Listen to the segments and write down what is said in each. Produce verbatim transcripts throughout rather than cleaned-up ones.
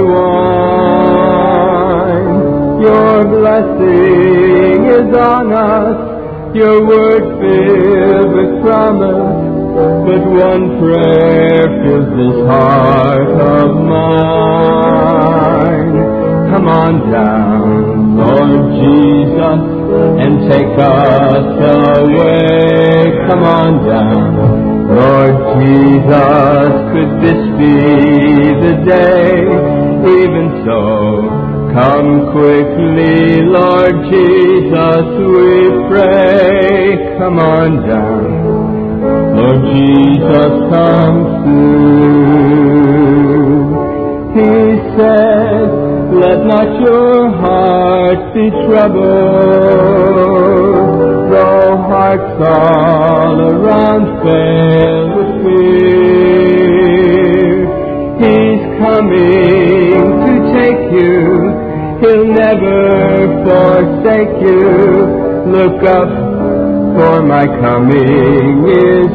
wine. Your blessing is on us, your word filled with promise. But one prayer fills this heart of mine. Come on down, Lord Jesus, and take us away. Come on down, Lord Jesus, could this be the day? Even so, come quickly, Lord Jesus, we pray. Come on down, Lord Jesus, come soon. He said, let not your heart be troubled, though hearts all around fail with fear. He's coming to take you, he'll never forsake you. Look up, for my coming is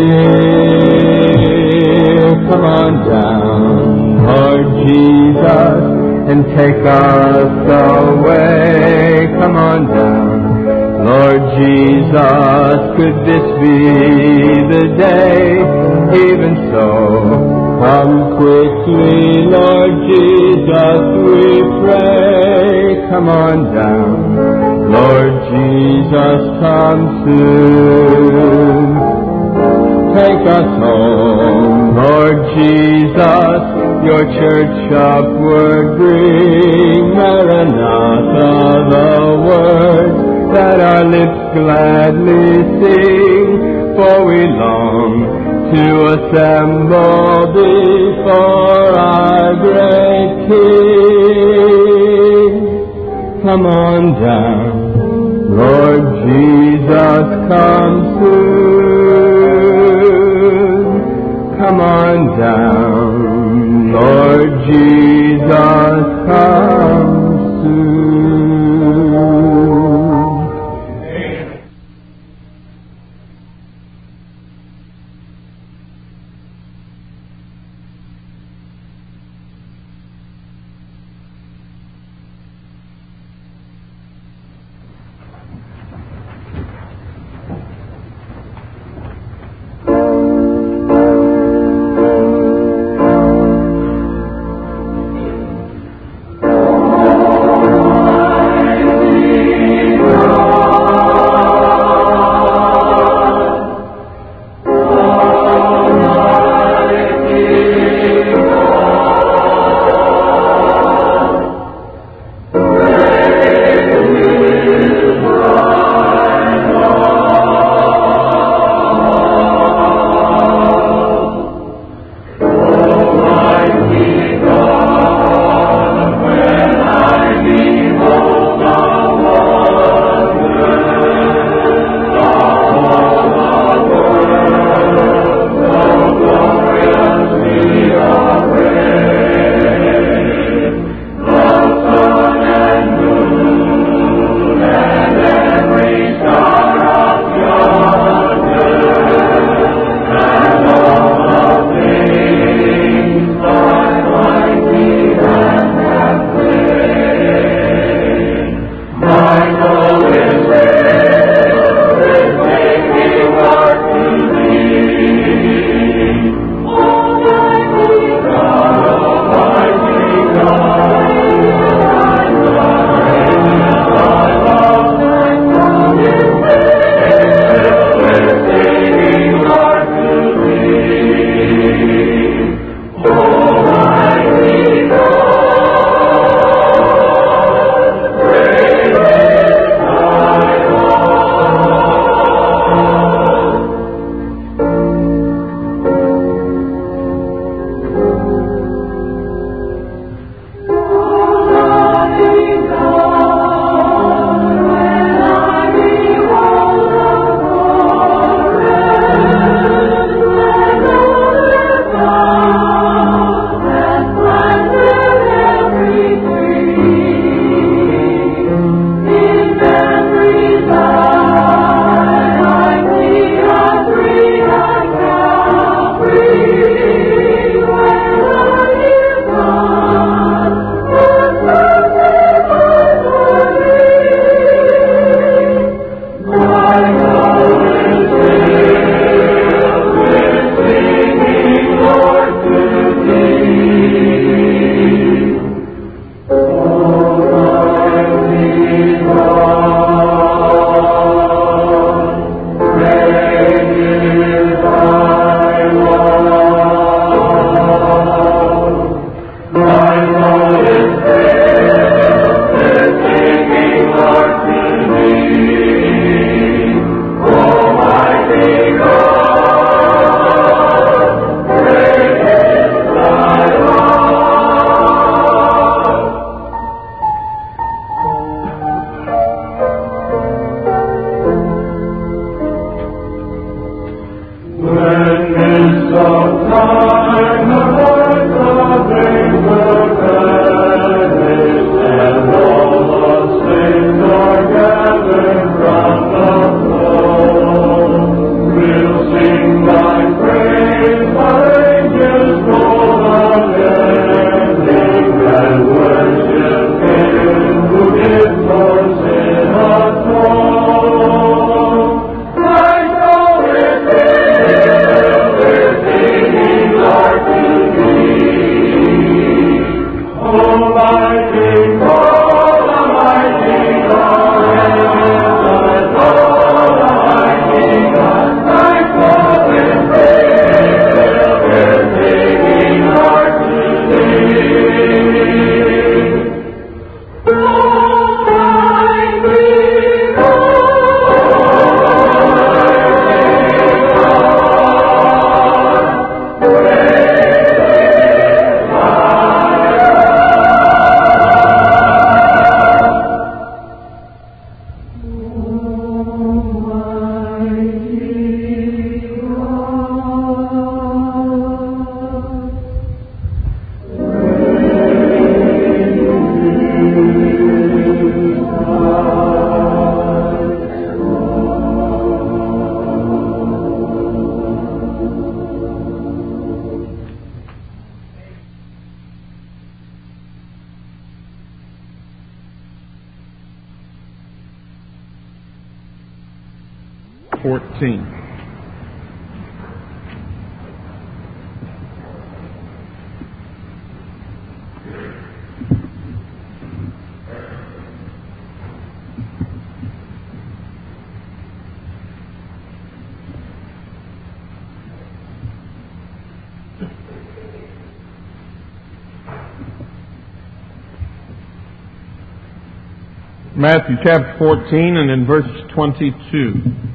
near. Come on down, Lord Jesus, and take us away. Come on down, Lord Jesus, could this be the day? Even so, come quickly, Lord Jesus, we pray. Come on down, Lord Jesus, come soon. Take us home, Lord Jesus, your church upward bring. Maranatha, the words that our lips gladly sing, for we long to assemble before our great King. Come on down, Lord Jesus, come soon. Come on down, Lord Jesus, come soon. fourteen. Matthew chapter fourteen and in verse twenty-two.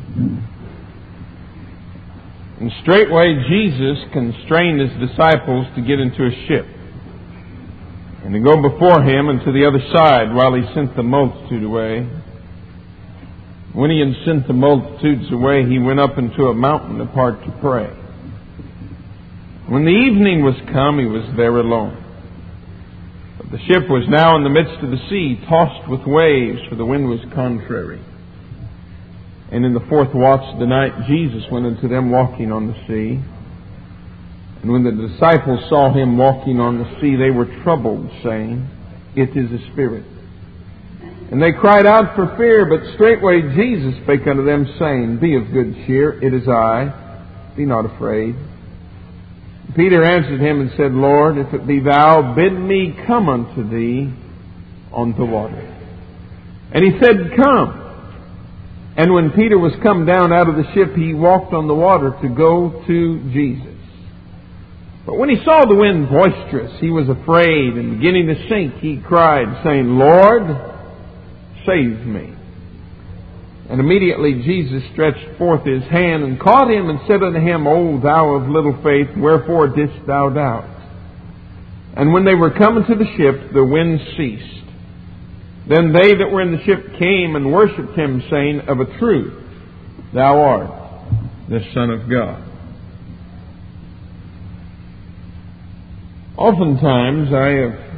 And straightway Jesus constrained his disciples to get into a ship, and to go before him into the other side while he sent the multitude away. When he had sent the multitudes away, he went up into a mountain apart to pray. When the evening was come, he was there alone. But the ship was now in the midst of the sea, tossed with waves, for the wind was contrary. And in the fourth watch of the night, Jesus went unto them walking on the sea. And when the disciples saw him walking on the sea, they were troubled, saying, It is a spirit. And they cried out for fear, but straightway Jesus spake unto them, saying, Be of good cheer, it is I, be not afraid. Peter answered him and said, Lord, if it be thou, bid me come unto thee on the water. And he said, Come. And when Peter was come down out of the ship, he walked on the water to go to Jesus. But when he saw the wind boisterous, he was afraid, and beginning to sink, he cried, saying, Lord, save me. And immediately Jesus stretched forth his hand and caught him and said unto him, O thou of little faith, wherefore didst thou doubt? And when they were come into the ship, the wind ceased. Then they that were in the ship came and worshipped him, saying, Of a truth, thou art the Son of God. Oftentimes I have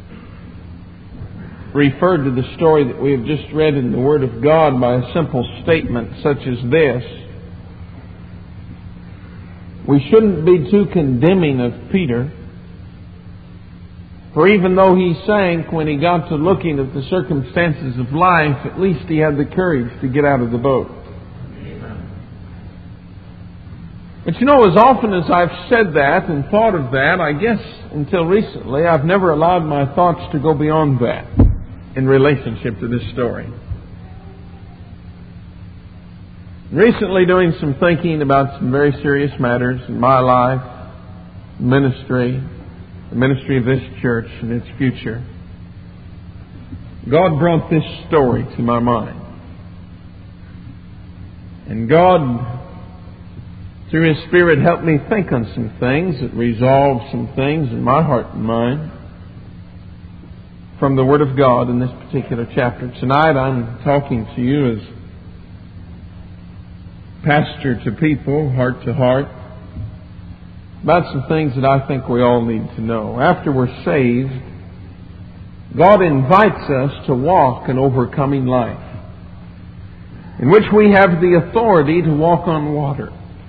referred to the story that we have just read in the Word of God by a simple statement such as this. We shouldn't be too condemning of Peter, for even though he sank, when he got to looking at the circumstances of life, at least he had the courage to get out of the boat. But you know, as often as I've said that and thought of that, I guess until recently, I've never allowed my thoughts to go beyond that in relationship to this story. Recently, doing some thinking about some very serious matters in my life, ministry, the ministry of this church and its future, God brought this story to my mind. And God, through His Spirit, helped me think on some things that resolved some things in my heart and mind from the Word of God in this particular chapter. Tonight I'm talking to you as pastor to people, heart to heart, about some things that I think we all need to know. After we're saved, God invites us to walk an overcoming life, in which we have the authority to walk on water.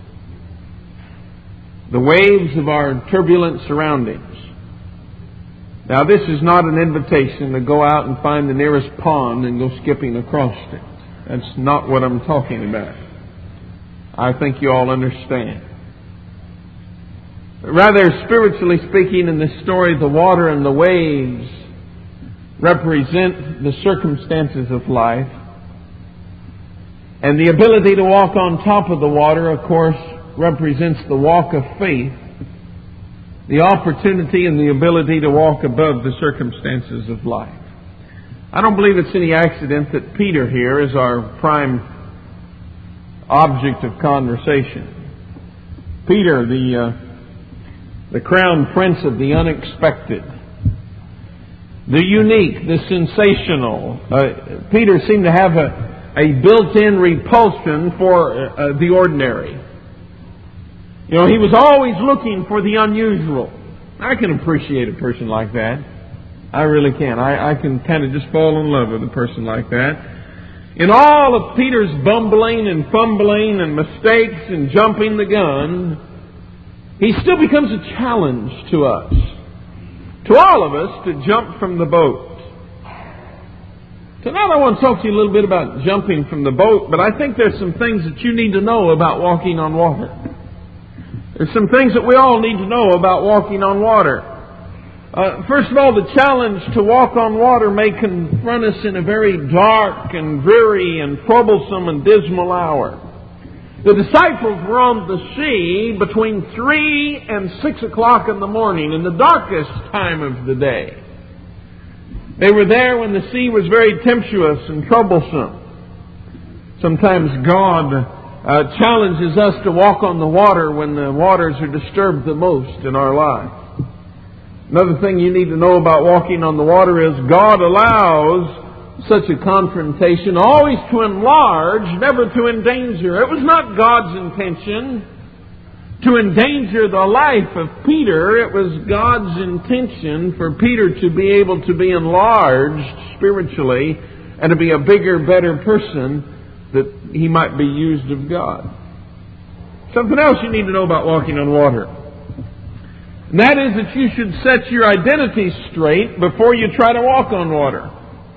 The waves of our turbulent surroundings. Now, this is not an invitation to go out and find the nearest pond and go skipping across it. That's not what I'm talking about. I think you all understand. Rather, spiritually speaking, in this story, the water and the waves represent the circumstances of life. And the ability to walk on top of the water, of course, represents the walk of faith, the opportunity and the ability to walk above the circumstances of life. I don't believe it's any accident that Peter here is our prime object of conversation. Peter, the uh, the crown prince of the unexpected, the unique, the sensational. Uh, Peter seemed to have a, a built-in repulsion for uh, the ordinary. You know, he was always looking for the unusual. I can appreciate a person like that. I really can. I, I can kind of just fall in love with a person like that. In all of Peter's bumbling and fumbling and mistakes and jumping the gun, he still becomes a challenge to us, to all of us, to jump from the boat. Tonight I want to talk to you a little bit about jumping from the boat, but I think there's some things that you need to know about walking on water. There's some things that we all need to know about walking on water. Uh, first of all, the challenge to walk on water may confront us in a very dark and dreary and troublesome and dismal hour. The disciples were on the sea between three and six o'clock in the morning, in the darkest time of the day. They were there when the sea was very tempestuous and troublesome. Sometimes God Uh, challenges us to walk on the water when the waters are disturbed the most in our life. Another thing you need to know about walking on the water is God allows such a confrontation always to enlarge, never to endanger. It was not God's intention to endanger the life of Peter. It was God's intention for Peter to be able to be enlarged spiritually and to be a bigger, better person, that he might be used of God. Something else you need to know about walking on water. And that is that you should set your identity straight before you try to walk on water.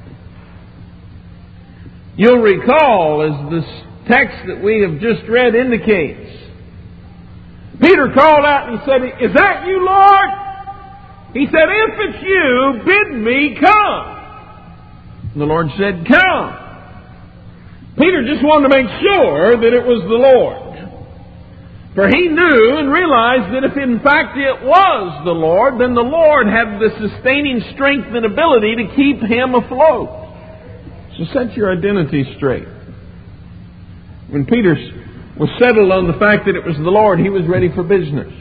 You'll recall, as this text that we have just read indicates, Peter called out and he said, "Is that you, Lord?" He said, "If it's you, bid me come." And the Lord said, "Come." Peter just wanted to make sure that it was the Lord. For he knew and realized that if in fact it was the Lord, then the Lord had the sustaining strength and ability to keep him afloat. So set your identity straight. When Peter was settled on the fact that it was the Lord, he was ready for business.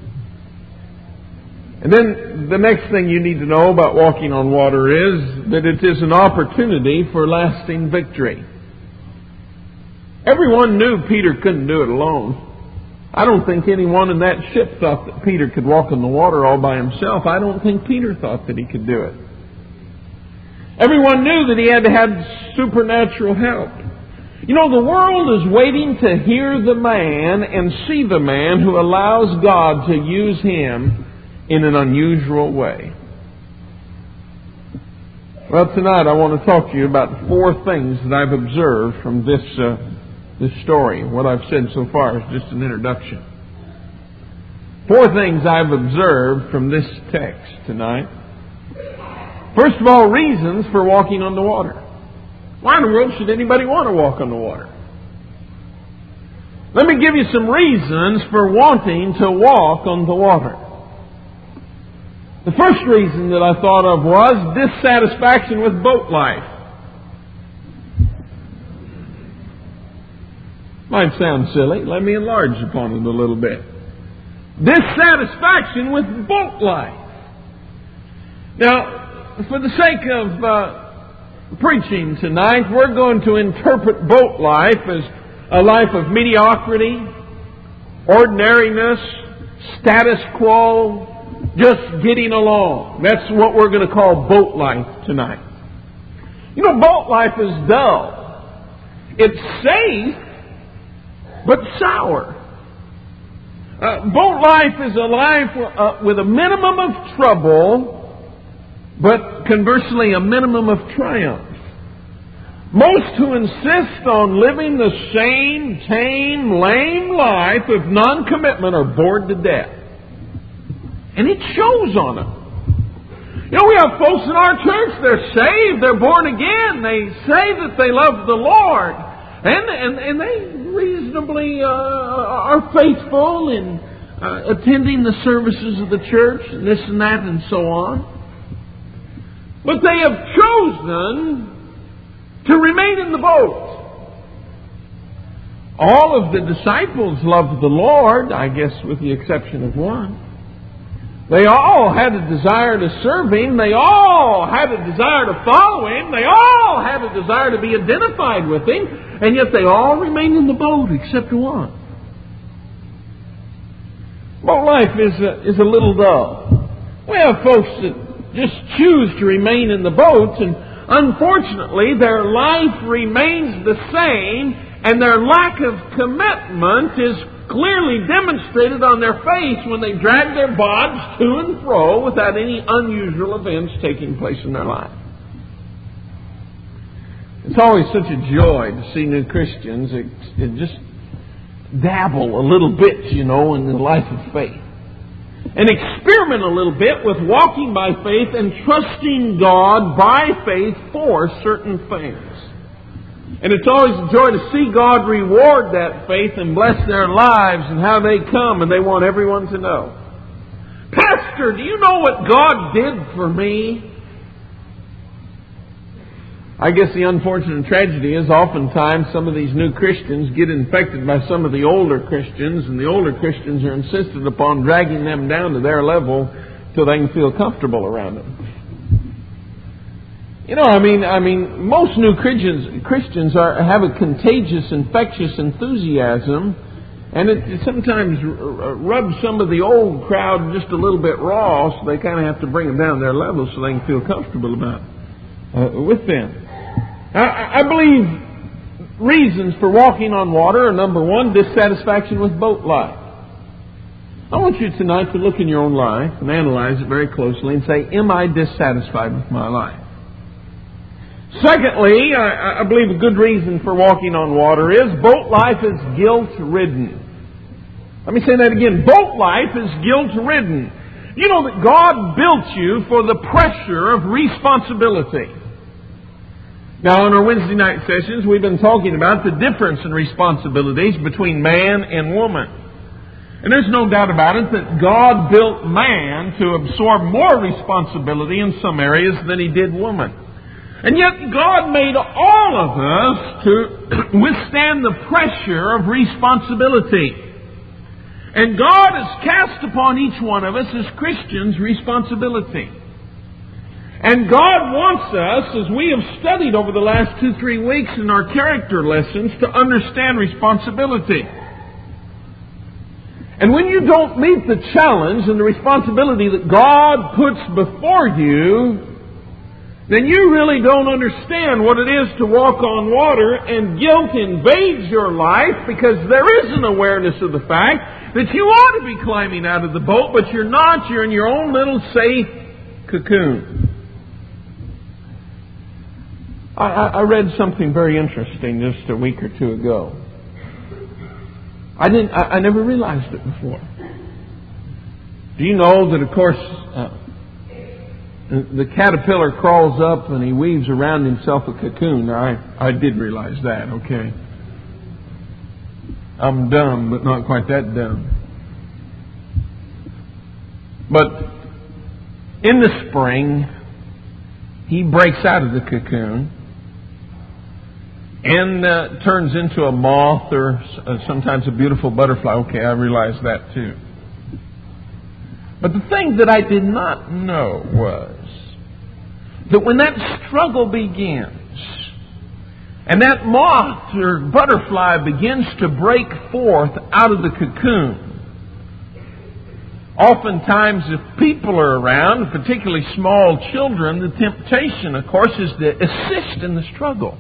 And then the next thing you need to know about walking on water is that it is an opportunity for lasting victory. Everyone knew Peter couldn't do it alone. I don't think anyone in that ship thought that Peter could walk on the water all by himself. I don't think Peter thought that he could do it. Everyone knew that he had to have supernatural help. You know, the world is waiting to hear the man and see the man who allows God to use him in an unusual way. Well, tonight I want to talk to you about four things that I've observed from this uh, this story. What I've said so far is just an introduction. Four things I've observed from this text tonight. First of all, reasons for walking on the water. Why in the world should anybody want to walk on the water? Let me give you some reasons for wanting to walk on the water. The first reason that I thought of was dissatisfaction with boat life. Might sound silly. Let me enlarge upon it a little bit. Dissatisfaction with boat life. Now, for the sake of uh, preaching tonight, we're going to interpret boat life as a life of mediocrity, ordinariness, status quo, just getting along. That's what we're going to call boat life tonight. You know, boat life is dull. It's safe, but sour. Uh, boat life is a life uh, with a minimum of trouble, but conversely a minimum of triumph. Most who insist on living the same tame, lame life of non-commitment are bored to death. And it shows on them. You know, we have folks in our church, they're saved, they're born again, they say that they love the Lord, and and, and they reasonably uh, are faithful in uh, attending the services of the church, and this and that and so on. But they have chosen to remain in the boat. All of the disciples loved the Lord, I guess with the exception of one. They all had a desire to serve Him. They all had a desire to follow Him. They all had a desire to be identified with Him. And yet they all remained in the boat except one. Boat life is a, is a little dull. We have folks that just choose to remain in the boats, and unfortunately their life remains the same, and their lack of commitment is clearly demonstrated on their face when they drag their bods to and fro without any unusual events taking place in their life. It's always such a joy to see new Christians that just dabble a little bit, you know, in the life of faith. And experiment a little bit with walking by faith and trusting God by faith for certain things. And it's always a joy to see God reward that faith and bless their lives and how they come, and they want everyone to know. Pastor, do you know what God did for me? I guess the unfortunate tragedy is oftentimes some of these new Christians get infected by some of the older Christians, and the older Christians are insistent upon dragging them down to their level till they can feel comfortable around them. You know, I mean, I mean, most new Christians Christians are have a contagious, infectious enthusiasm, and it, it sometimes r- rubs some of the old crowd just a little bit raw, so they kind of have to bring them down to their level so they can feel comfortable about uh, with them. I, I believe reasons for walking on water are, number one, dissatisfaction with boat life. I want you tonight to look in your own life and analyze it very closely and say, am I dissatisfied with my life? Secondly, I, I believe a good reason for walking on water is boat life is guilt-ridden. Let me say that again. Boat life is guilt-ridden. You know that God built you for the pressure of responsibility. Now, in our Wednesday night sessions, we've been talking about the difference in responsibilities between man and woman. And there's no doubt about it that God built man to absorb more responsibility in some areas than He did woman. And yet God made all of us to withstand the pressure of responsibility. And God has cast upon each one of us as Christians responsibility. And God wants us, as we have studied over the last two, three weeks in our character lessons, to understand responsibility. And when you don't meet the challenge and the responsibility that God puts before you, then you really don't understand what it is to walk on water, and guilt invades your life because there is an awareness of the fact that you ought to be climbing out of the boat, but you're not. You're in your own little safe cocoon. I, I read something very interesting just a week or two ago. I didn't. I, I never realized it before. Do you know that, of course, uh, the caterpillar crawls up and he weaves around himself a cocoon? I I did realize that. Okay, I'm dumb, but not quite that dumb. But in the spring, he breaks out of the cocoon and uh, turns into a moth or uh, sometimes a beautiful butterfly. Okay, I realize that too. But the thing that I did not know was that when that struggle begins, and that moth or butterfly begins to break forth out of the cocoon, oftentimes if people are around, particularly small children, the temptation, of course, is to assist in the struggle.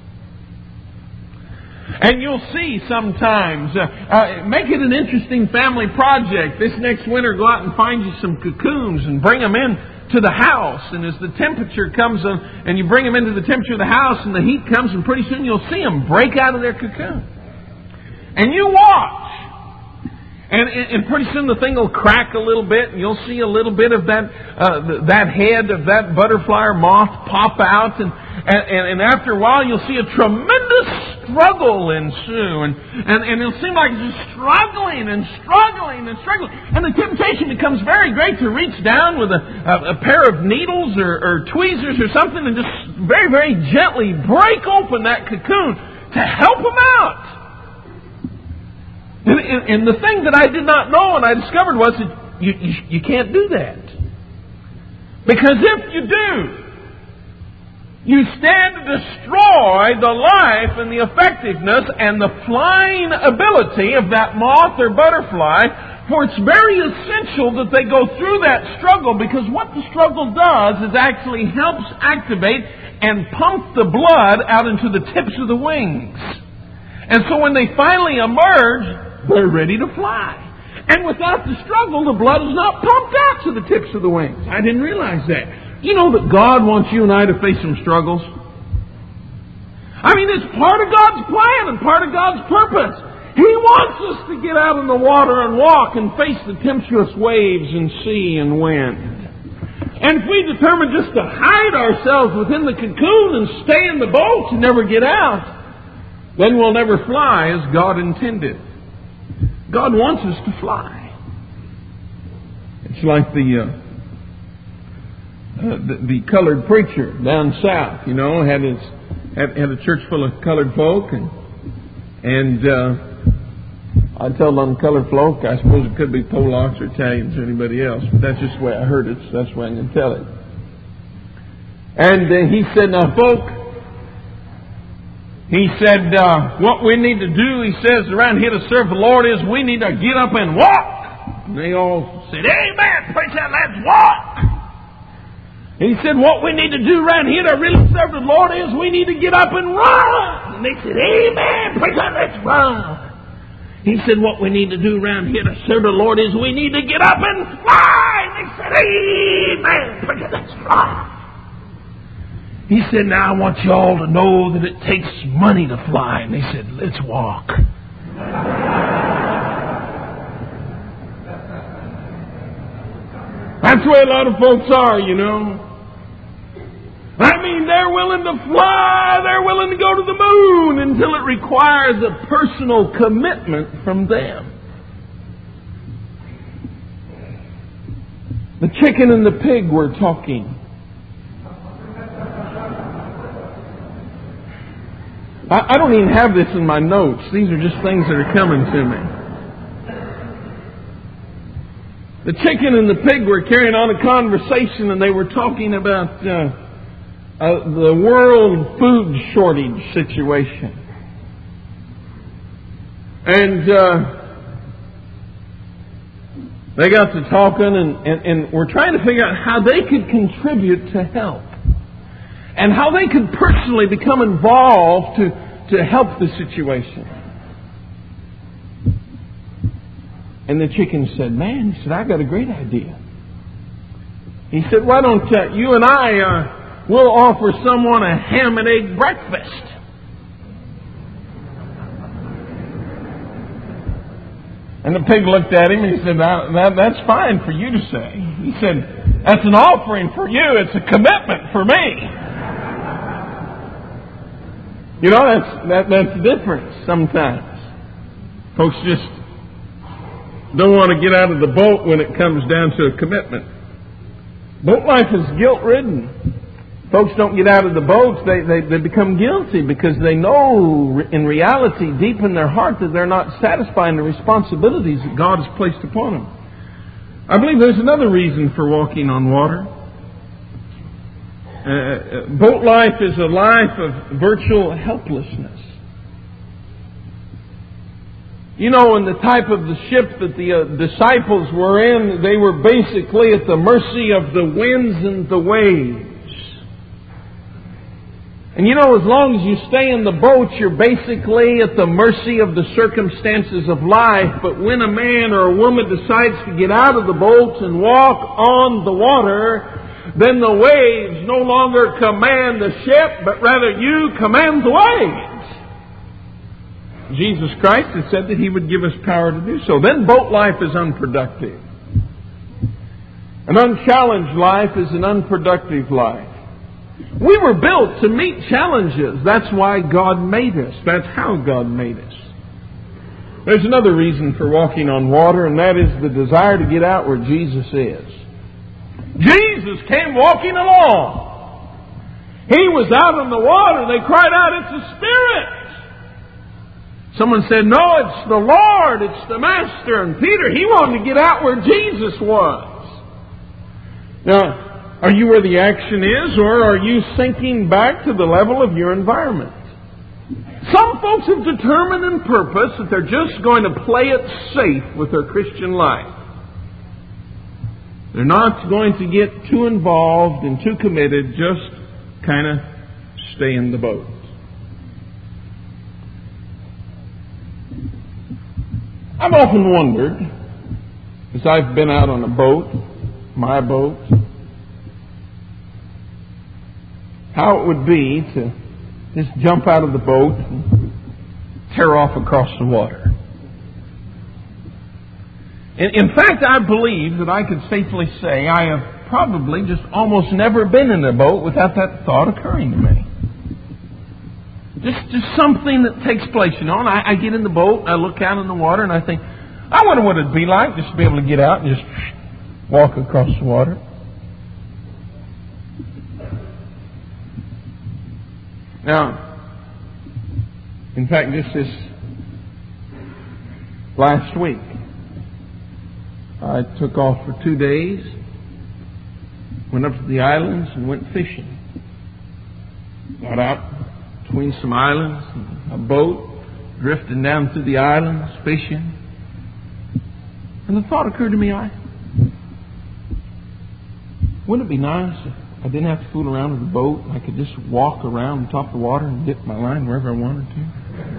And you'll see sometimes, uh, uh, make it an interesting family project. This next winter, go out and find you some cocoons and bring them in to the house. And as the temperature comes on, and you bring them into the temperature of the house and the heat comes, and pretty soon you'll see them break out of their cocoon. And you watch. And, and pretty soon the thing will crack a little bit, and you'll see a little bit of that uh, that head of that butterfly or moth pop out. And, and, and after a while, you'll see a tremendous struggle ensue. And, and, and it'll seem like it's just struggling and struggling and struggling. And the temptation becomes very great to reach down with a, a, a pair of needles or, or tweezers or something and just very, very gently break open that cocoon to help them out. And, and, and the thing that I did not know and I discovered was that you, you, you can't do that. Because if you do, you stand to destroy the life and the effectiveness and the flying ability of that moth or butterfly. For it's very essential that they go through that struggle, because what the struggle does is actually helps activate and pump the blood out into the tips of the wings. And so when they finally emerge, they're ready to fly. And without the struggle, the blood is not pumped out to the tips of the wings. I didn't realize that. You know that God wants you and I to face some struggles? I mean, it's part of God's plan and part of God's purpose. He wants us to get out in the water and walk and face the tempestuous waves and sea and wind. And if we determine just to hide ourselves within the cocoon and stay in the boat and never get out, then we'll never fly as God intended. God wants us to fly. It's like the, uh, uh, the the colored preacher down south, you know, had his had, had a church full of colored folk, and and uh, I told them colored folk. I suppose it could be Polacks or Italians or anybody else, but that's just the way I heard it. So that's the way I'm going to tell it. And uh, he said, "Now, folk." He said, uh, what we need to do, he says, around here to serve the Lord is we need to get up and walk. And they all said, amen, preacher, let's walk. He said, what we need to do around here to really serve the Lord is we need to get up and run. And they said, amen, preacher, let's run. He said, what we need to do around here to serve the Lord is we need to get up and fly. And they said, amen, preacher, let's fly. He said, now I want you all to know that it takes money to fly. And they said, let's walk. That's the way a lot of folks are, you know. I mean, they're willing to fly, they're willing to go to the moon until it requires a personal commitment from them. The chicken and the pig were talking. I don't even have this in my notes. These are just things that are coming to me. The chicken and the pig were carrying on a conversation, and they were talking about uh, uh, the world food shortage situation. And uh, they got to talking, and, and, and were trying to figure out how they could contribute to help. And how they could personally become involved to, to help the situation. And the chicken said, man, he said, I got a great idea. He said, why don't uh, you and I, uh, we'll offer someone a ham and egg breakfast. And the pig looked at him and he said, that, that, that's fine for you to say. He said, that's an offering for you. It's a commitment for me. You know, that's that, that's the difference sometimes. Folks just don't want to get out of the boat when it comes down to a commitment. Boat life is guilt-ridden. Folks don't get out of the boats, they, they, they become guilty because they know in reality, deep in their heart, that they're not satisfying the responsibilities that God has placed upon them. I believe there's another reason for walking on water. Uh, boat life is a life of virtual helplessness. You know, in the type of the ship that the uh, disciples were in, they were basically at the mercy of the winds and the waves. And you know, as long as you stay in the boat, you're basically at the mercy of the circumstances of life. But when a man or a woman decides to get out of the boat and walk on the water, then the waves no longer command the ship, but rather you command the waves. Jesus Christ has said that He would give us power to do so. Then boat life is unproductive. An unchallenged life is an unproductive life. We were built to meet challenges. That's why God made us. That's how God made us. There's another reason for walking on water, and that is the desire to get out where Jesus is. Jesus came walking along. He was out on the water. They cried out, "It's a spirit!" Someone said, "No, it's the Lord. It's the Master." And Peter, he wanted to get out where Jesus was. Now, are you where the action is, or are you sinking back to the level of your environment? Some folks have determined in purpose that they're just going to play it safe with their Christian life. They're not going to get too involved and too committed, just kind of stay in the boat. I've often wondered, as I've been out on a boat, my boat, how it would be to just jump out of the boat and tear off across the water. In, in fact, I believe that I could safely say I have probably just almost never been in a boat without that thought occurring to me. Just, just something that takes place, you know, and I, I get in the boat, I look out in the water, and I think, I wonder what it'd be like just to be able to get out and just walk across the water. Now, in fact, just this last week, I took off for two days, went up to the islands and went fishing. Got out between some islands, a boat, drifting down through the islands, fishing. And the thought occurred to me, I, wouldn't it be nice if I didn't have to fool around with the boat. I could just walk around on top of the water and dip my line wherever I wanted to.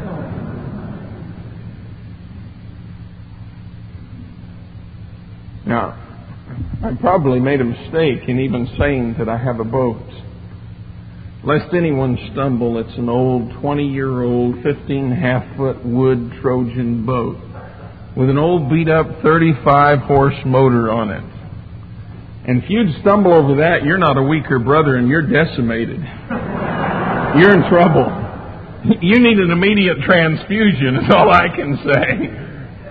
Now, I probably made a mistake in even saying that I have a boat. Lest anyone stumble, it's an old twenty-year-old, fifteen and a half foot wood Trojan boat with an old beat-up thirty-five horse motor on it. And if you'd stumble over that, you're not a weaker brother and you're decimated. You're in trouble. You need an immediate transfusion, is all I can say.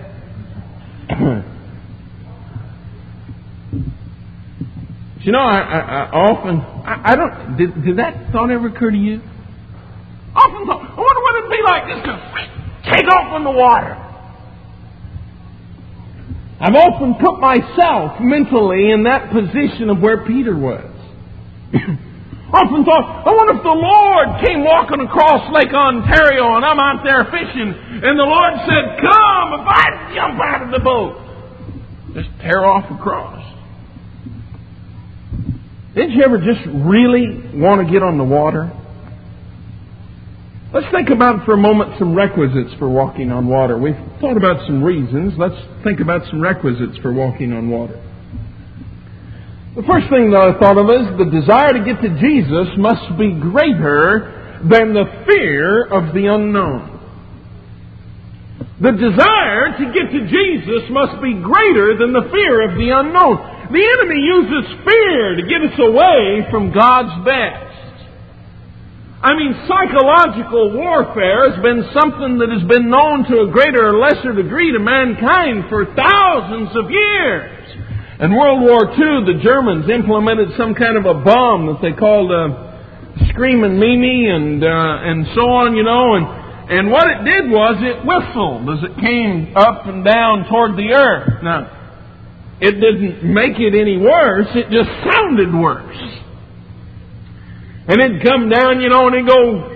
You know, I, I, I often, I, I don't, did, did that thought ever occur to you? Often thought, I wonder what it'd be like just to take off on the water. I've often put myself mentally in that position of where Peter was. Often thought, I wonder if the Lord came walking across Lake Ontario and I'm out there fishing and the Lord said, "Come," if I jump out of the boat, just tear off across. Did you ever just really want to get on the water? Let's think about for a moment some requisites for walking on water. We've thought about some reasons. Let's think about some requisites for walking on water. The first thing that I thought of is the desire to get to Jesus must be greater than the fear of the unknown. The desire to get to Jesus must be greater than the fear of the unknown. The enemy uses fear to get us away from God's best. I mean, psychological warfare has been something that has been known to a greater or lesser degree to mankind for thousands of years. In World War Two, the Germans implemented some kind of a bomb that they called uh, Screaming Mimi and uh, and so on, you know. And, and what it did was it whistled as it came up and down toward the earth. Now, it didn't make it any worse. It just sounded worse. And it'd come down, you know, and it'd go...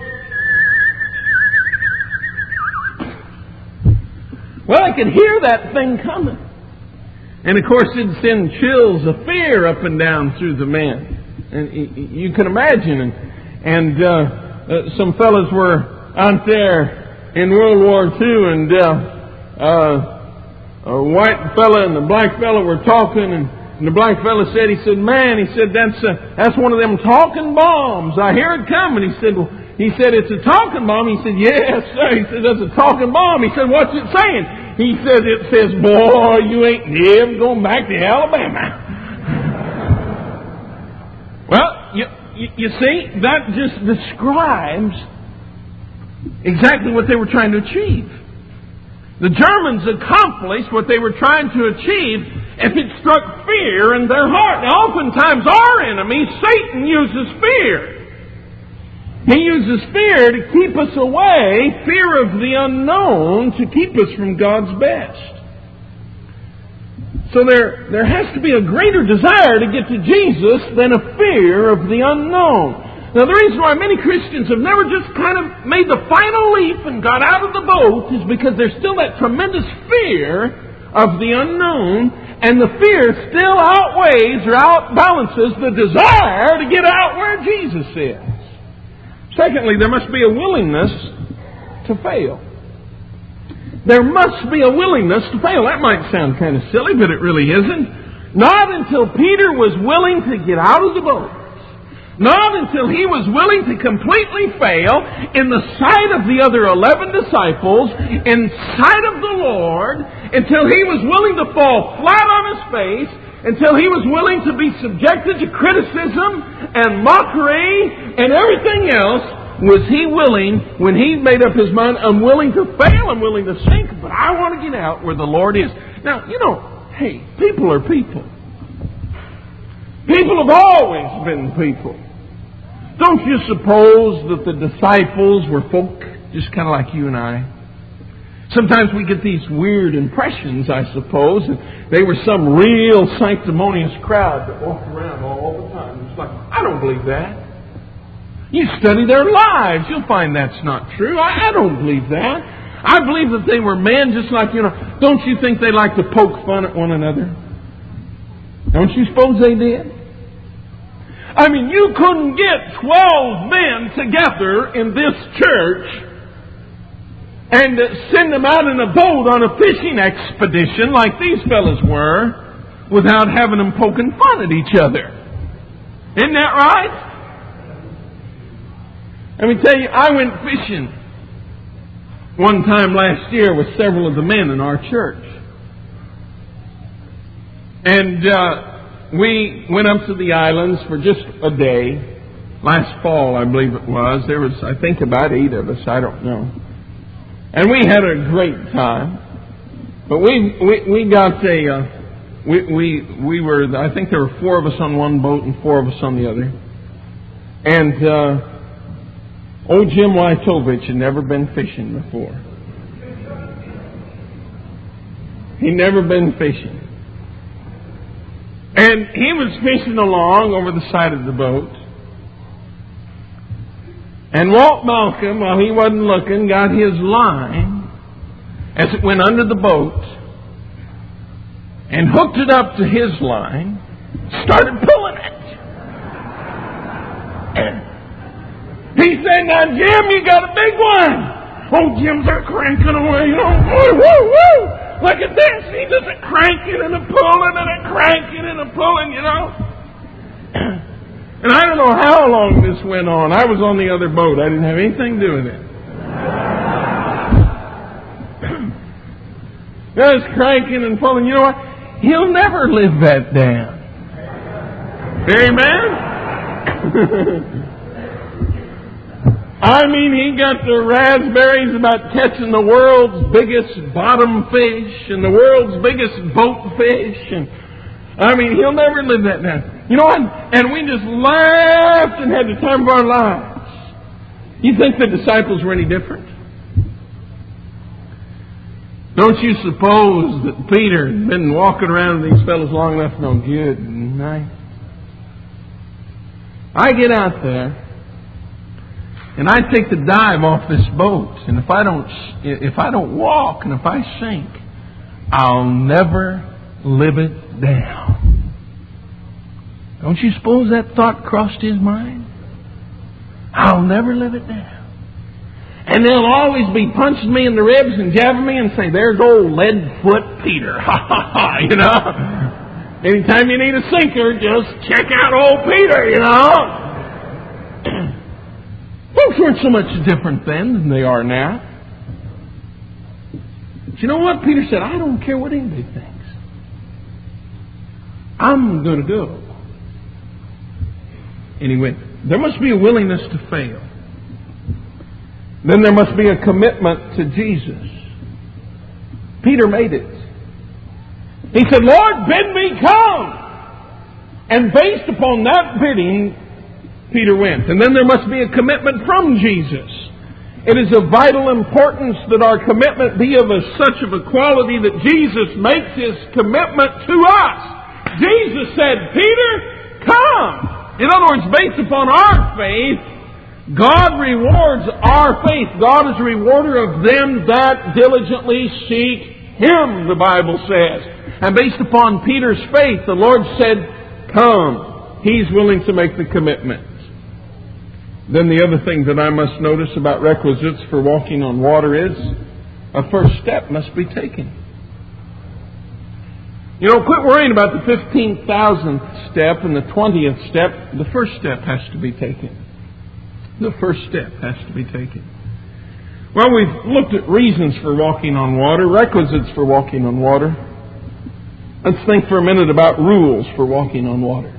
Well, I could hear that thing coming. And of course, it'd send chills of fear up and down through the men. And you can imagine. And, and uh, uh, some fellas were out there in World War Two, and uh, uh, a white fella and the black fella were talking, and, and the black fella said, he said, man, he said, that's uh, that's one of them talking bombs. I hear it coming. He said, well, he said, it's a talking bomb. He said, yes, sir. He said, that's a talking bomb. He said, what's it saying? He said, it says, boy, you ain't never going back to Alabama. Well, you, you, you see, that just describes exactly what they were trying to achieve. The Germans accomplished what they were trying to achieve if it struck fear in their heart. Now, oftentimes our enemy, Satan, uses fear. He uses fear to keep us away, fear of the unknown, to keep us from God's best. So there, there has to be a greater desire to get to Jesus than a fear of the unknown. Now, the reason why many Christians have never just kind of made the final leap and got out of the boat is because there's still that tremendous fear of the unknown, and the fear still outweighs or outbalances the desire to get out where Jesus is. Secondly, there must be a willingness to fail. There must be a willingness to fail. That might sound kind of silly, but it really isn't. Not until Peter was willing to get out of the boat. Not until he was willing to completely fail in the sight of the other eleven disciples, in sight of the Lord, until he was willing to fall flat on his face, until he was willing to be subjected to criticism and mockery and everything else, was he willing, when he made up his mind, I'm willing to fail, I'm willing to sink, but I want to get out where the Lord is. Now, you know, hey, people are people. People have always been people. Don't you suppose that the disciples were folk just kind of like you and I? Sometimes we get these weird impressions, I suppose, and they were some real sanctimonious crowd that walked around all the time. It's like, I don't believe that. You study their lives, you'll find that's not true. I, I don't believe that. I believe that they were men just like, you know, don't you think they like to poke fun at one another? Don't you suppose they did? I mean, you couldn't get twelve men together in this church and send them out in a boat on a fishing expedition like these fellas were without having them poking fun at each other. Isn't that right? Let me tell you, I went fishing one time last year with several of the men in our church. And uh, we went up to the islands for just a day. Last fall, I believe it was. There was, I think, about eight of us. I don't know. And we had a great time. But we we, we got a... Uh, we, we, we were... I think there were four of us on one boat and four of us on the other. And... Uh, Old Jim Wytovich had never been fishing before. He'd never been fishing. And he was fishing along over the side of the boat. And Walt Malcolm, while he wasn't looking, got his line as it went under the boat and hooked it up to his line, started pulling it. And he said, now, Jim, you got a big one. Oh, Jim's are cranking away. Oh, woo, woo, woo. Look at this. He does a cranking and a pulling and a cranking and a pulling, you know. And I don't know how long this went on. I was on the other boat. I didn't have anything to do with it. Just cranking and pulling. You know what? He'll never live that down. Amen? I mean, he got the raspberries about catching the world's biggest bottom fish and the world's biggest boat fish. And I mean, he'll never live that down. You know what? And we just laughed and had the time of our lives. You think the disciples were any different? Don't you suppose that Peter had been walking around with these fellows long enough to know good night? I get out there and I take the dive off this boat, and if I don't, if I don't walk and if I sink, I'll never live it down. Don't you suppose that thought crossed his mind? I'll never live it down. And they'll always be punching me in the ribs and jabbing me and say, "There's old lead-foot Peter." Ha ha ha, you know. Anytime you need a sinker, just check out old Peter, you know. Folks weren't so much different then than they are now. But you know what? Peter said, "I don't care what anybody thinks. I'm going to go." And he went. There must be a willingness to fail. Then there must be a commitment to Jesus. Peter made it. He said, "Lord, bid me come." And based upon that bidding, Peter went. And then there must be a commitment from Jesus. It is of vital importance that our commitment be of a, such of a quality that Jesus makes His commitment to us. Jesus said, "Peter, come." In other words, based upon our faith, God rewards our faith. God is a rewarder of them that diligently seek Him, the Bible says. And based upon Peter's faith, the Lord said, "Come." He's willing to make the commitment. Then the other thing that I must notice about requisites for walking on water is a first step must be taken. You know, quit worrying about the fifteen thousandth step and the twentieth step. The first step has to be taken. The first step has to be taken. Well, we've looked at reasons for walking on water, requisites for walking on water. Let's think for a minute about rules for walking on water.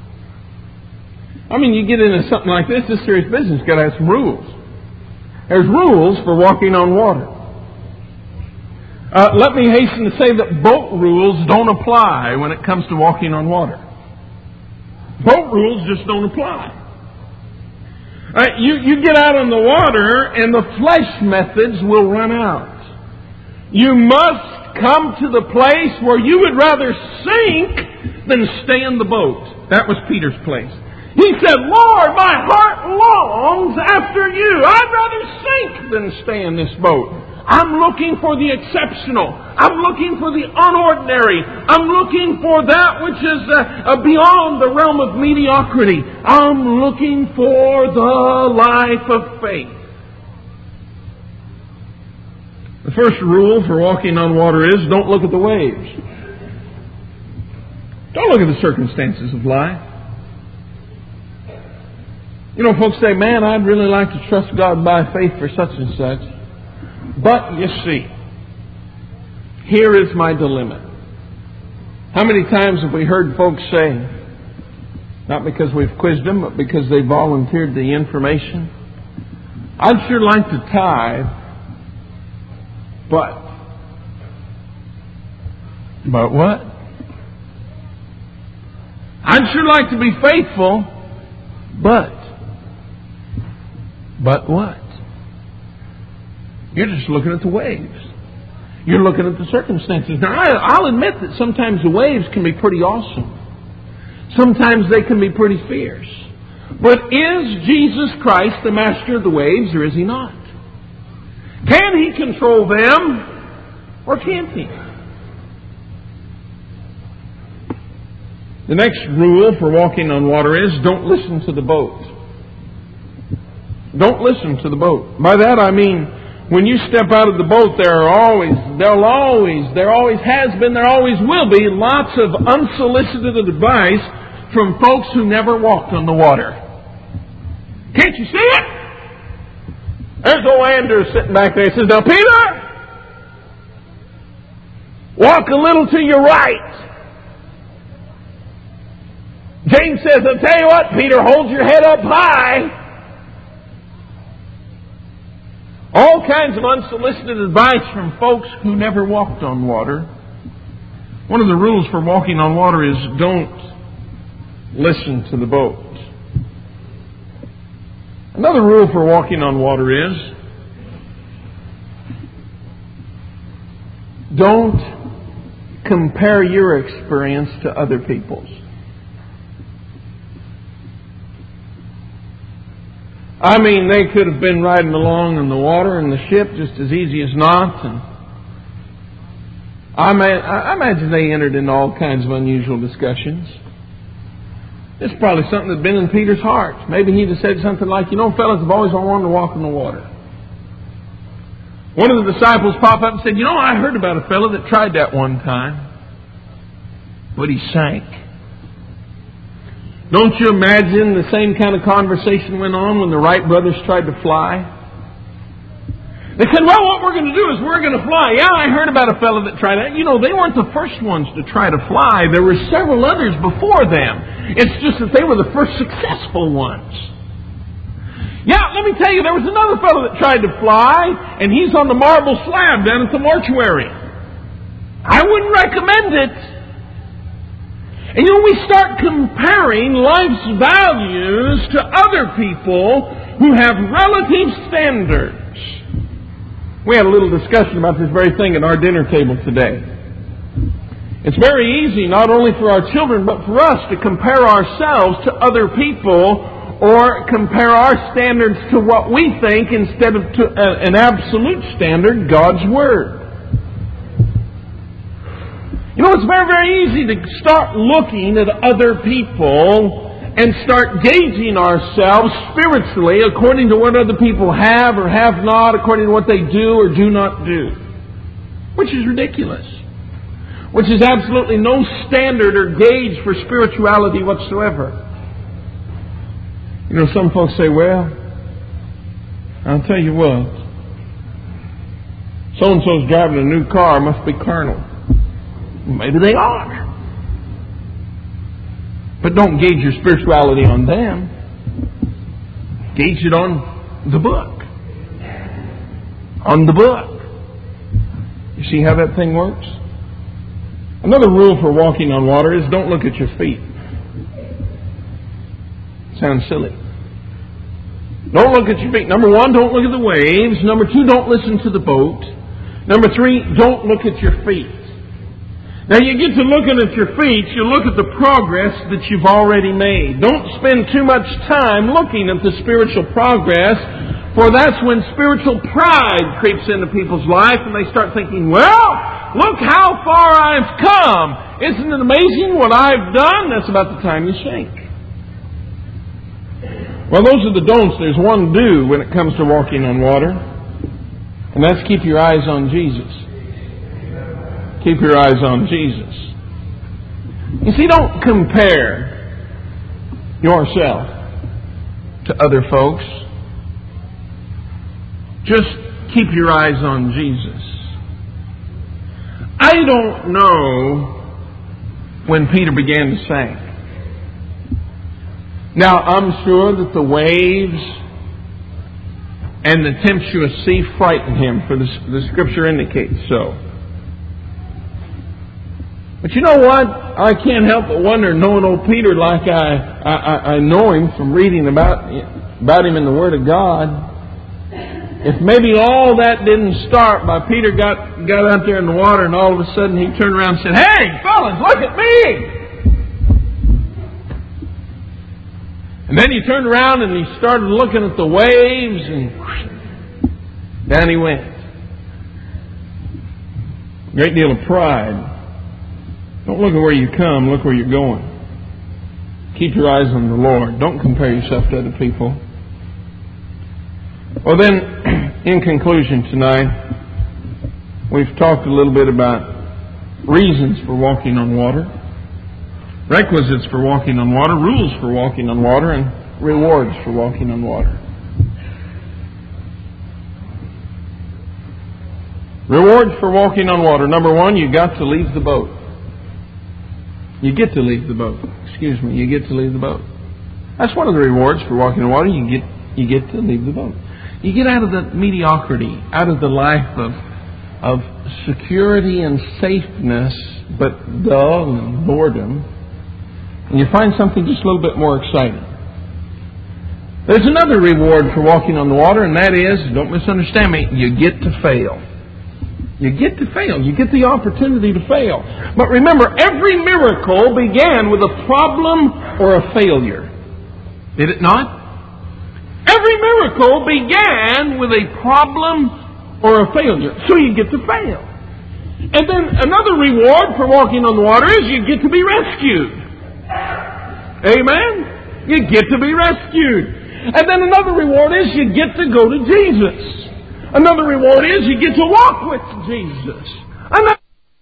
I mean, you get into something like this, this serious business, you've got to have some rules. There's rules for walking on water. Uh, let me hasten to say that boat rules don't apply when it comes to walking on water. Boat rules just don't apply. Uh, you, you get out on the water and the flesh methods will run out. You must come to the place where you would rather sink than stay in the boat. That was Peter's place. He said, "Lord, my heart longs after you. I'd rather sink than stay in this boat. I'm looking for the exceptional. I'm looking for the unordinary. I'm looking for that which is uh, uh, beyond the realm of mediocrity. I'm looking for the life of faith." The first rule for walking on water is don't look at the waves. Don't look at the circumstances of life. You know, folks say, "Man, I'd really like to trust God by faith for such and such. But, you see, here is my dilemma." How many times have we heard folks say, not because we've quizzed them, but because they volunteered the information, "I'd sure like to tithe, but..." But what? "I'd sure like to be faithful, but..." But what? You're just looking at the waves. You're looking at the circumstances. Now, I'll admit that sometimes the waves can be pretty awesome. Sometimes they can be pretty fierce. But is Jesus Christ the master of the waves, or is He not? Can He control them, or can't He? The next rule for walking on water is don't listen to the boat. Don't listen to the boat. By that I mean, when you step out of the boat, there are always, there'll always, there always has been, there always will be lots of unsolicited advice from folks who never walked on the water. Can't you see it? There's old Andrew sitting back there. He says, "Now, Peter, walk a little to your right." James says, "I'll tell you what, Peter, hold your head up high." All kinds of unsolicited advice from folks who never walked on water. One of the rules for walking on water is don't listen to the boat. Another rule for walking on water is don't compare your experience to other people's. I mean, they could have been riding along in the water in the ship just as easy as not. And I, may, I imagine they entered into all kinds of unusual discussions. It's probably something that had been in Peter's heart. Maybe he'd have said something like, you know, fellas, I've always wanted to walk in the water. One of the disciples popped up and said, you know, I heard about a fellow that tried that one time, but he sank. Don't you imagine the same kind of conversation went on when the Wright brothers tried to fly? They said, well, what we're going to do is we're going to fly. Yeah, I heard about a fellow that tried that. You know, they weren't the first ones to try to fly. There were several others before them. It's just that they were the first successful ones. Yeah, let me tell you, there was another fellow that tried to fly, and he's on the marble slab down at the mortuary. I wouldn't recommend it. And you know, we start comparing life's values to other people who have relative standards. We had a little discussion about this very thing at our dinner table today. It's very easy, not only for our children, but for us to compare ourselves to other people or compare our standards to what we think instead of to an absolute standard, God's Word. You know, it's very, very easy to start looking at other people and start gauging ourselves spiritually according to what other people have or have not, according to what they do or do not do. Which is ridiculous. Which is absolutely no standard or gauge for spirituality whatsoever. You know, some folks say, well, I'll tell you what, so-and-so's driving a new car, must be carnal. Maybe they are. But don't gauge your spirituality on them. Gauge it on the book. On the book. You see how that thing works? Another rule for walking on water is don't look at your feet. Sounds silly. Don't look at your feet. Number one, don't look at the waves. Number two, don't listen to the boat. Number three, don't look at your feet. Now you get to looking at your feet, you look at the progress that you've already made. Don't spend too much time looking at the spiritual progress, for that's when spiritual pride creeps into people's life and they start thinking, well, look how far I've come. Isn't it amazing what I've done? That's about the time you sink. Well, those are the don'ts. There's one do when it comes to walking on water, and that's keep your eyes on Jesus. Keep your eyes on Jesus. You see, don't compare yourself to other folks. Just keep your eyes on Jesus. I don't know when Peter began to sink. Now, I'm sure that the waves and the tempestuous sea frightened him, for the, the Scripture indicates so. But you know what? I can't help but wonder, knowing old Peter like I, I, I know him from reading about, about him in the Word of God, if maybe all that didn't start by Peter got, got out there in the water and all of a sudden he turned around and said, hey, fellas, look at me! And then he turned around and he started looking at the waves and down he went. Great deal of pride. Don't look at where you come, look where you're going. Keep your eyes on the Lord. Don't compare yourself to other people. Well then, in conclusion tonight, we've talked a little bit about reasons for walking on water, requisites for walking on water, rules for walking on water, and rewards for walking on water. Rewards for walking on water. Number one, you got to leave the boat. You get to leave the boat. Excuse me, you get to leave the boat. That's one of the rewards for walking on water. You get you get to leave the boat. You get out of the mediocrity, out of the life of of security and safeness, but dull and boredom, and you find something just a little bit more exciting. There's another reward for walking on the water, and that is, don't misunderstand me, you get to fail. You get to fail. You get the opportunity to fail. But remember, every miracle began with a problem or a failure. Did it not? Every miracle began with a problem or a failure. So you get to fail. And then another reward for walking on the water is you get to be rescued. Amen? You get to be rescued. And then another reward is you get to go to Jesus. Another reward is you get to walk with Jesus. Another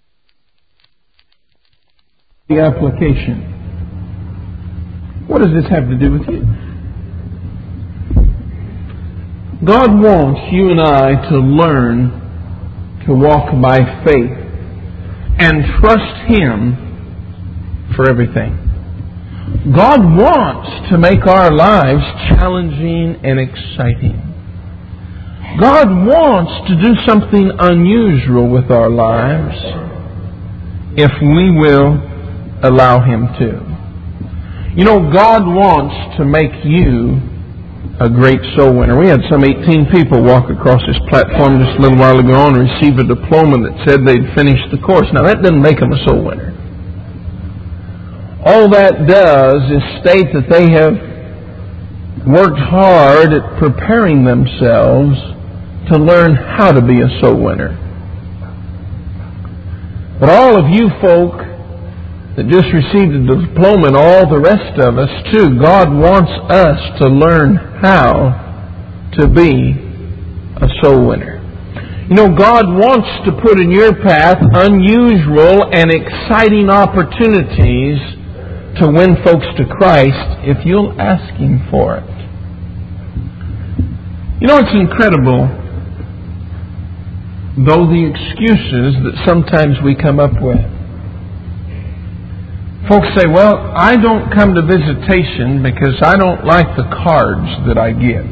the application. What does this have to do with you? God wants you and I to learn to walk by faith and trust Him for everything. God wants to make our lives challenging and exciting. God wants to do something unusual with our lives if we will allow Him to. You know, God wants to make you a great soul winner. We had some eighteen people walk across this platform just a little while ago and receive a diploma that said they'd finished the course. Now, that doesn't make them a soul winner. All that does is state that they have worked hard at preparing themselves to learn how to be a soul winner. But all of you folk that just received a diploma, and all the rest of us too, God wants us to learn how to be a soul winner. You know, God wants to put in your path unusual and exciting opportunities to win folks to Christ if you'll ask Him for it. You know, it's incredible, though, the excuses that sometimes we come up with. Folks say, well, I don't come to visitation because I don't like the cards that I get.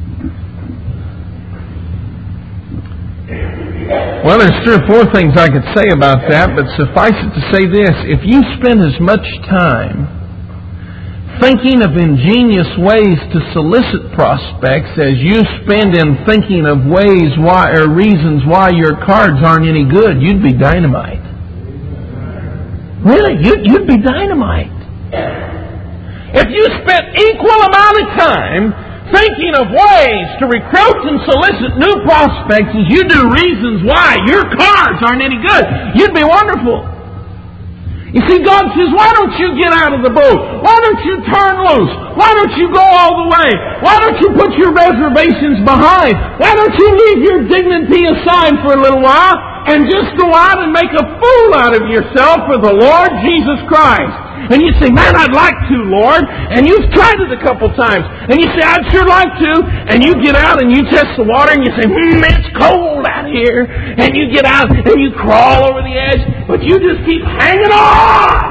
Well, there's three or four things I could say about that, but suffice it to say this: if you spend as much time thinking of ingenious ways to solicit prospects as you spend in thinking of ways why or reasons why your cards aren't any good, you'd be dynamite. Really, you'd, you'd be dynamite. If you spent equal amount of time thinking of ways to recruit and solicit new prospects as you do reasons why your cards aren't any good, you'd be wonderful. You see, God says, why don't you get out of the boat? Why don't you turn loose? Why don't you go all the way? Why don't you put your reservations behind? Why don't you leave your dignity aside for a little while and just go out and make a fool out of yourself for the Lord Jesus Christ? And you say, man, I'd like to, Lord. And you've tried it a couple times. And you say, I'd sure like to. And you get out and you test the water and you say, hmm, it's cold out here. And you get out and you crawl over the edge. But you just keep hanging on.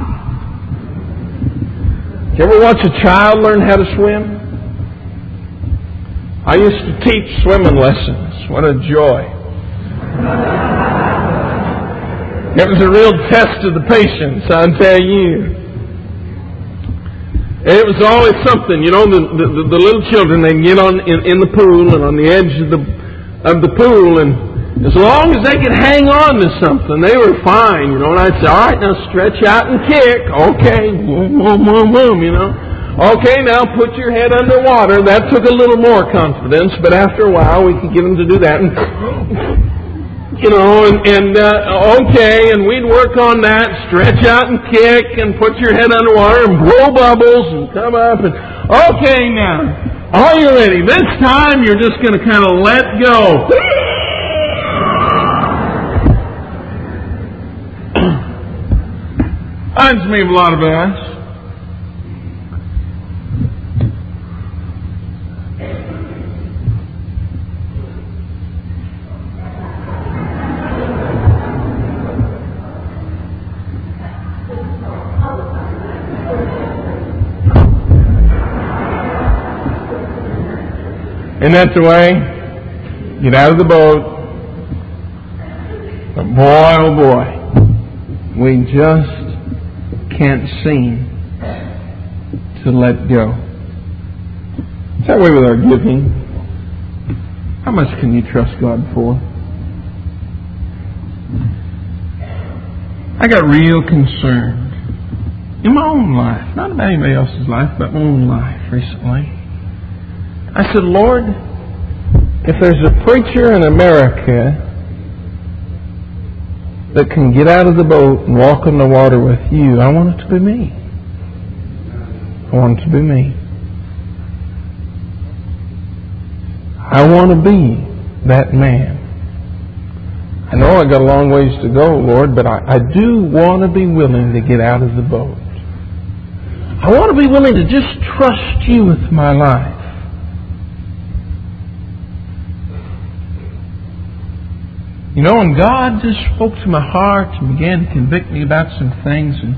You ever watch a child learn how to swim? I used to teach swimming lessons. What a joy. It was a real test of the patience, I'll tell you. It was always something, you know, the, the, the little children, they'd get on in, in the pool and on the edge of the of the pool, and as long as they could hang on to something, they were fine, you know. And I'd say, all right, now stretch out and kick. Okay, boom, boom, boom, boom, you know. Okay, now put your head underwater. That took a little more confidence, but after a while we could get them to do that. And You know, and, and uh, okay, and we'd work on that, stretch out and kick, and put your head underwater, and blow bubbles, and come up, and okay, now, are you ready? This time, you're just going to kind of let go. Reminds me of a lot of us. Isn't that the way? Get out of the boat. But boy, oh boy. we just can't seem to let go. It's that way with our giving. How much can you trust God for? I got real concerned in my own life, not about anybody else's life, but my own life recently. I said, Lord, if there's a preacher in America that can get out of the boat and walk on the water with you, I want it to be me. I want it to be me. I want to be that man. I know I got a long ways to go, Lord, but I, I do want to be willing to get out of the boat. I want to be willing to just trust you with my life. You know, and God just spoke to my heart and began to convict me about some things. And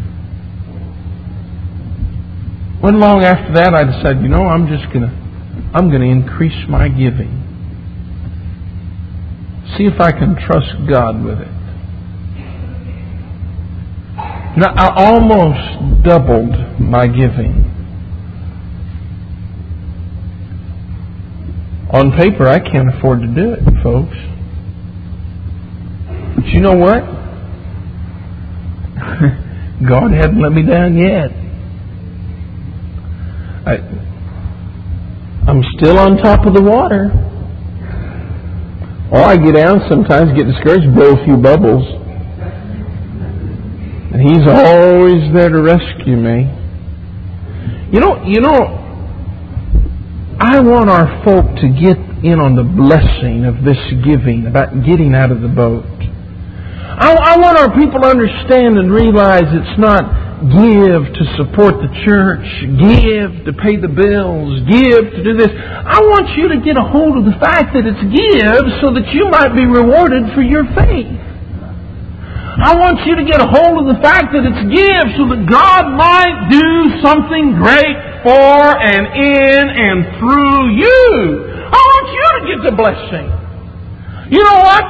wasn't long after that I decided, you know, I'm just going to I'm going to increase my giving. See if I can trust God with it. Now, I almost doubled my giving. On paper, I can't afford to do it, folks. But you know what? God hadn't let me down yet. I, I'm still on top of the water. Or I get down sometimes, get discouraged, blow a few bubbles. And He's always there to rescue me. You know, you know, I want our folk to get in on the blessing of this giving, about getting out of the boat. I, I want our people to understand and realize it's not give to support the church, give to pay the bills, give to do this. I want you to get a hold of the fact that it's give so that you might be rewarded for your faith. I want you to get a hold of the fact that it's give so that God might do something great for and in and through you. I want you to get the blessing. You know what?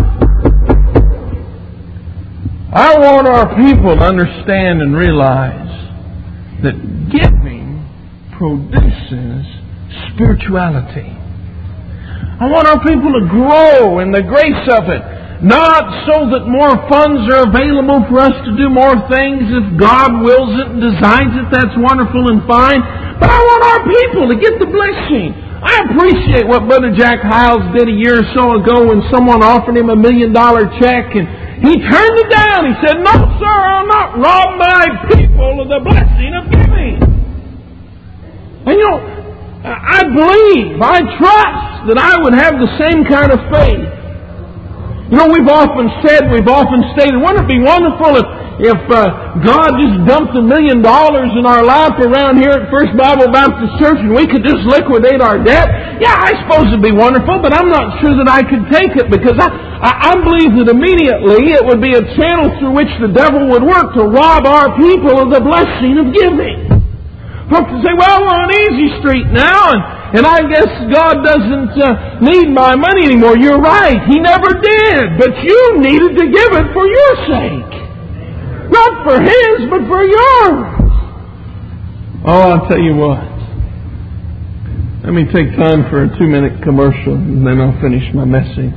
I want our people to understand and realize that giving produces spirituality. I want our people to grow in the grace of it. Not so that more funds are available for us to do more things. If God wills it and designs it, that's wonderful and fine. But I want our people to get the blessing. I appreciate what Brother Jack Hiles did a year or so ago when someone offered him a million dollar check and he turned it down. He said, no, sir, I'll not rob my people of the blessing of giving. And you know, I believe, I trust that I would have the same kind of faith. You know, we've often said, we've often stated, wouldn't it be wonderful if, if uh, God just dumped a million dollars in our lap around here at First Bible Baptist Church and we could just liquidate our debt? Yeah, I suppose it'd be wonderful, but I'm not sure that I could take it because I, I, I believe that immediately it would be a channel through which the devil would work to rob our people of the blessing of giving. Folks say, well, we're on Easy Street now, and, and I guess God doesn't uh, need my money anymore. You're right. He never did. But you needed to give it for your sake. Not for His, but for yours. Oh, I'll tell you what. Let me take time for a two-minute commercial, and then I'll finish my message.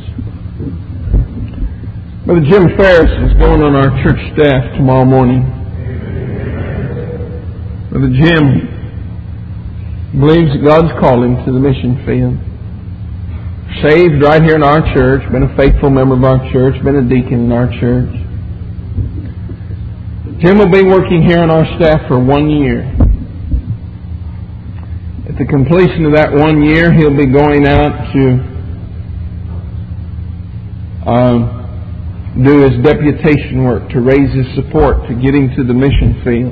Brother Jim Ferris is going on our church staff tomorrow morning. Brother Jim believes that God's called him to the mission field. Saved right here in our church, been a faithful member of our church, been a deacon in our church. Jim will be working here on our staff for one year. At the completion of that one year, he'll be going out to uh, do his deputation work, to raise his support, to get him to the mission field.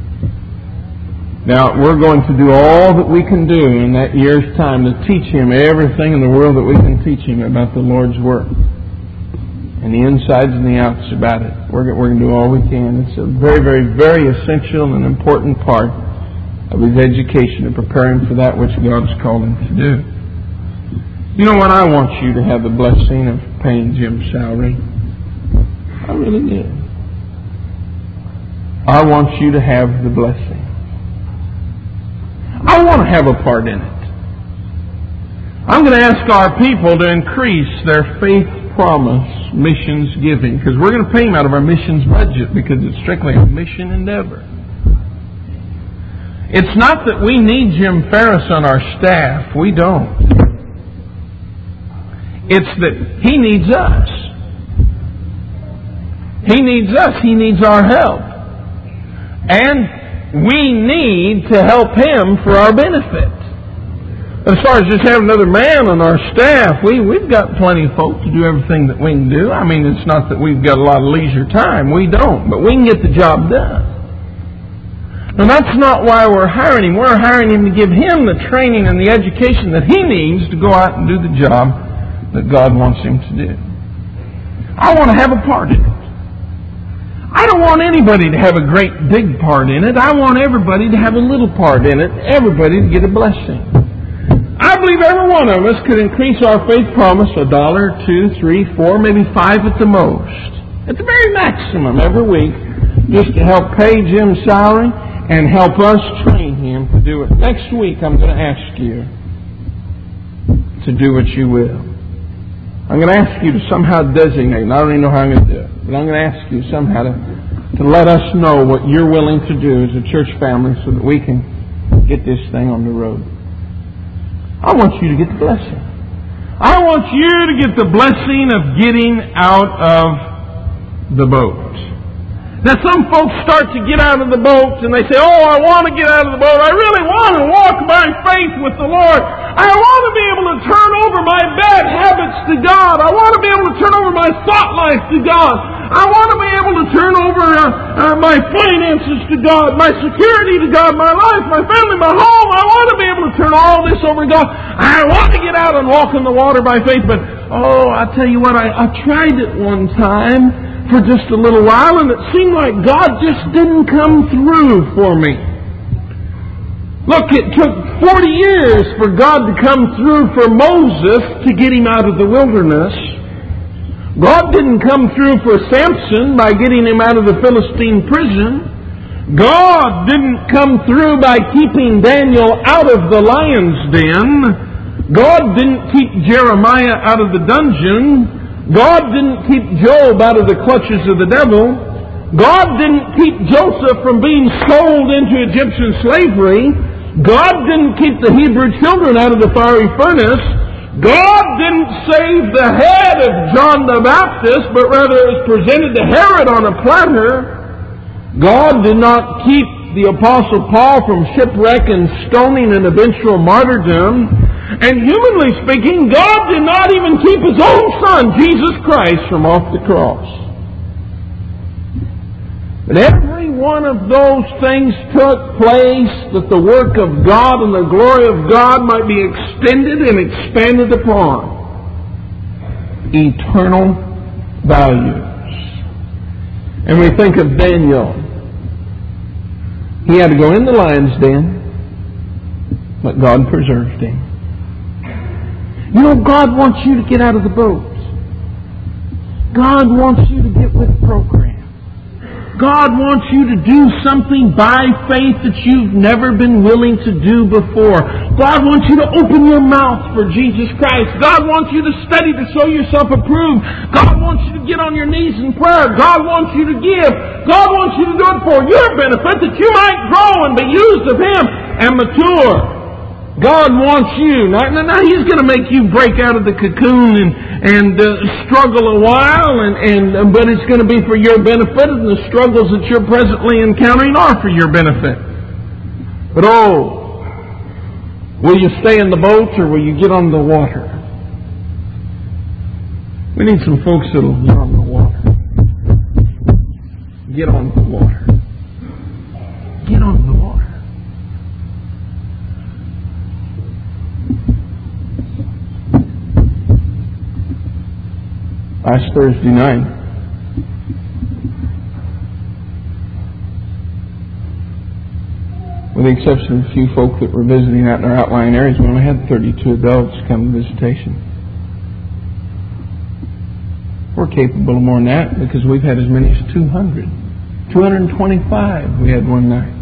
Now, we're going to do all that we can do in that year's time to teach him everything in the world that we can teach him about the Lord's work. And the insides and the outs about it. We're, we're going to do all we can. It's a very, very, very essential and important part of his education and preparing for that which God's called him to do. You know what? I want you to have the blessing of paying Jim's salary. I really do. I want you to have the blessing. I want to have a part in it. I'm going to ask our people to increase their faith promise missions giving, because we're going to pay them out of our missions budget, because it's strictly a mission endeavor. It's not that we need Jim Ferris on our staff. We don't. It's that He needs us. He needs us. He needs our help. And we need to help Him for our benefit. As far as just having another man on our staff, we, we've got plenty of folk to do everything that we can do. I mean, it's not that we've got a lot of leisure time. We don't. But we can get the job done. And that's not why we're hiring him. We're hiring him to give him the training and the education that he needs to go out and do the job that God wants him to do. I want to have a part in it. I don't want anybody to have a great big part in it. I want everybody to have a little part in it. Everybody to get a blessing. I believe every one of us could increase our faith promise a dollar, two, three, four, maybe five at the most. At the very maximum every week, just to help pay Jim's salary and help us train him to do it. Next week I'm going to ask you to do what you will. I'm going to ask you to somehow designate, and I don't even know how I'm going to do it, but I'm going to ask you somehow to, to let us know what you're willing to do as a church family so that we can get this thing on the road. I want you to get the blessing. I want you to get the blessing of getting out of the boat. Now some folks start to get out of the boat and they say, oh, I want to get out of the boat. I really want to walk by faith with the Lord. I want to be able to turn over my bad habits to God. I want to be able to turn over my thought life to God. I want to be able to turn over uh, uh, my finances to God, my security to God, my life, my family, my home. I want to be able to turn all this over to God. I want to get out and walk in the water by faith. But, oh, I tell you what, I, I tried it one time for just a little while, and it seemed like God just didn't come through for me. Look, it took forty years for God to come through for Moses to get him out of the wilderness. God didn't come through for Samson by getting him out of the Philistine prison. God didn't come through by keeping Daniel out of the lion's den. God didn't keep Jeremiah out of the dungeon. God didn't keep Job out of the clutches of the devil. God didn't keep Joseph from being sold into Egyptian slavery. God didn't keep the Hebrew children out of the fiery furnace. God didn't save the head of John the Baptist, but rather it was presented to Herod on a platter. God did not keep the Apostle Paul from shipwreck and stoning and eventual martyrdom. And humanly speaking, God did not even keep His own Son, Jesus Christ, from off the cross. But every one of those things took place that the work of God and the glory of God might be extended and expanded upon. Eternal values. And we think of Daniel. He had to go in the lion's den, but God preserved him. You know, God wants you to get out of the boat. God wants you to get with the program. God wants you to do something by faith that you've never been willing to do before. God wants you to open your mouth for Jesus Christ. God wants you to study to show yourself approved. God wants you to get on your knees in prayer. God wants you to give. God wants you to do it for your benefit, that you might grow and be used of Him and mature. God wants you. Now, now He's going to make you break out of the cocoon and, and uh, struggle a while, and, and but it's going to be for your benefit, and the struggles that you're presently encountering are for your benefit. But oh, will you stay in the boat or will you get on the water? We need some folks that'll get on the water. Get on the water. Get on the water. Last Thursday night, with the exception of a few folk that were visiting out in our outlying areas, we only had thirty-two adults come to visitation. We're capable of more than that because we've had as many as two hundred two hundred twenty-five we had one night.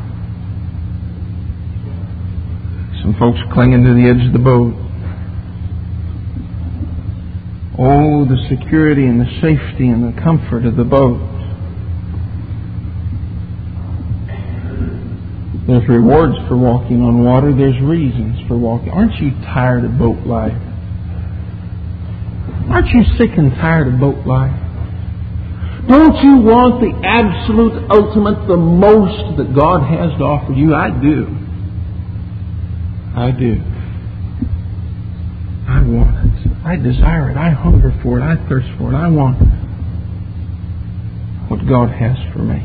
Some folks clinging to the edge of the boat. Oh, the security and the safety and the comfort of the boat. There's rewards for walking on water. There's reasons for walking. Aren't you tired of boat life? Aren't you sick and tired of boat life? Don't you want the absolute, ultimate, the most that God has to offer you? I do. I do. I want it. I desire it. I hunger for it. I thirst for it. I want what God has for me.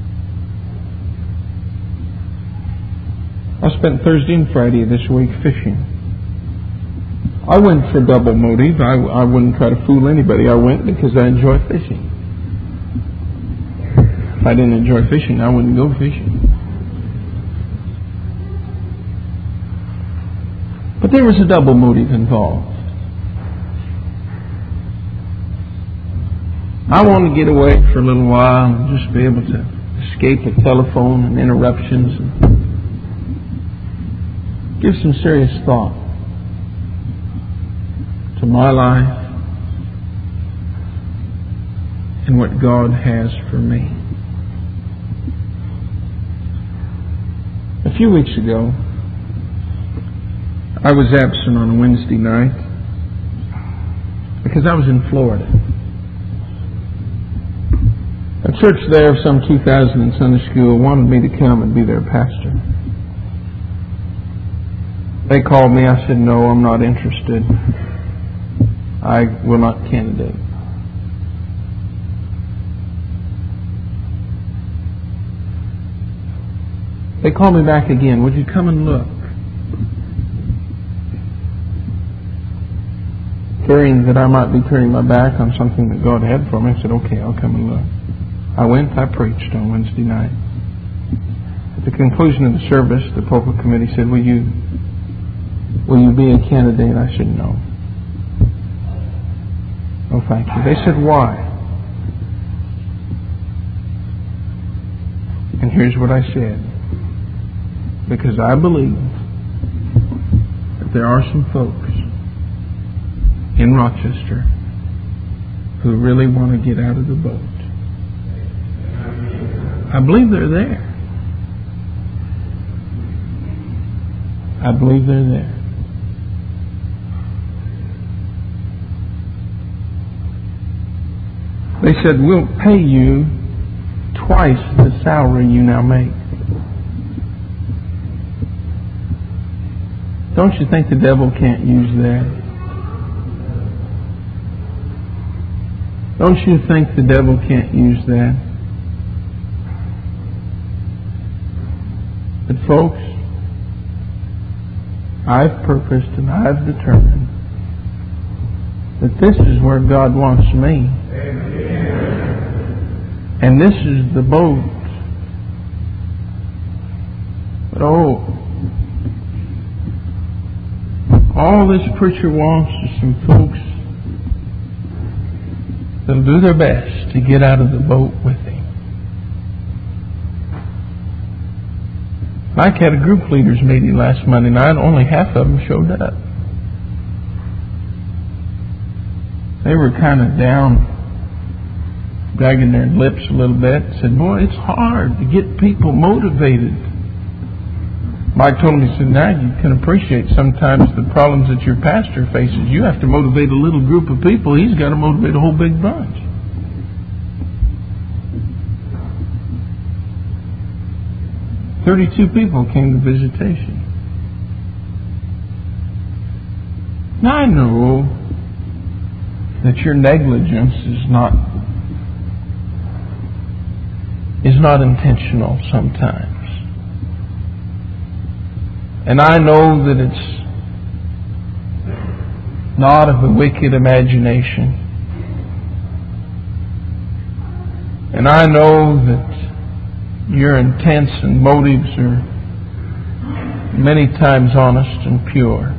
I spent Thursday and Friday this week fishing. I went for double motive. I, I wouldn't try to fool anybody. I went because I enjoy fishing. If I didn't enjoy fishing, I wouldn't go fishing. But there was a double motive involved. I want to get away for a little while and just be able to escape the telephone and interruptions and give some serious thought to my life and what God has for me. A few weeks ago, I was absent on a Wednesday night because I was in Florida. A church there of some two thousand in Sunday school wanted me to come and be their pastor. They called me. I said, no, I'm not interested. I will not candidate. They called me back again. Would you come and look? Fearing that I might be turning my back on something that God had for me, I said, okay, I'll come and look. I went, I preached on Wednesday night. At the conclusion of the service, the pulpit committee said, will you will you be a candidate? I said, no. No, thank you. They said, why? And here's what I said. Because I believe that there are some folks in Rochester who really want to get out of the boat. I believe they're there. I believe they're there. They said, we'll pay you twice the salary you now make. Don't you think the devil can't use that? Don't you think the devil can't use that? But folks, I've purposed and I've determined that this is where God wants me. And this is the boat. But oh, all this preacher wants is some folks that'll do their best to get out of the boat with him. Mike had a group leaders meeting last Monday night. Only half of them showed up. They were kind of down, dragging their lips a little bit. Said, boy, it's hard to get people motivated. Mike told me, he said, now you can appreciate sometimes the problems that your pastor faces. You have to motivate a little group of people. He's got to motivate a whole big bunch. Thirty-two people came to visitation. Now I know that your negligence is not is not intentional sometimes. And I know that it's not of a wicked imagination. And I know that your intents and motives are many times honest and pure.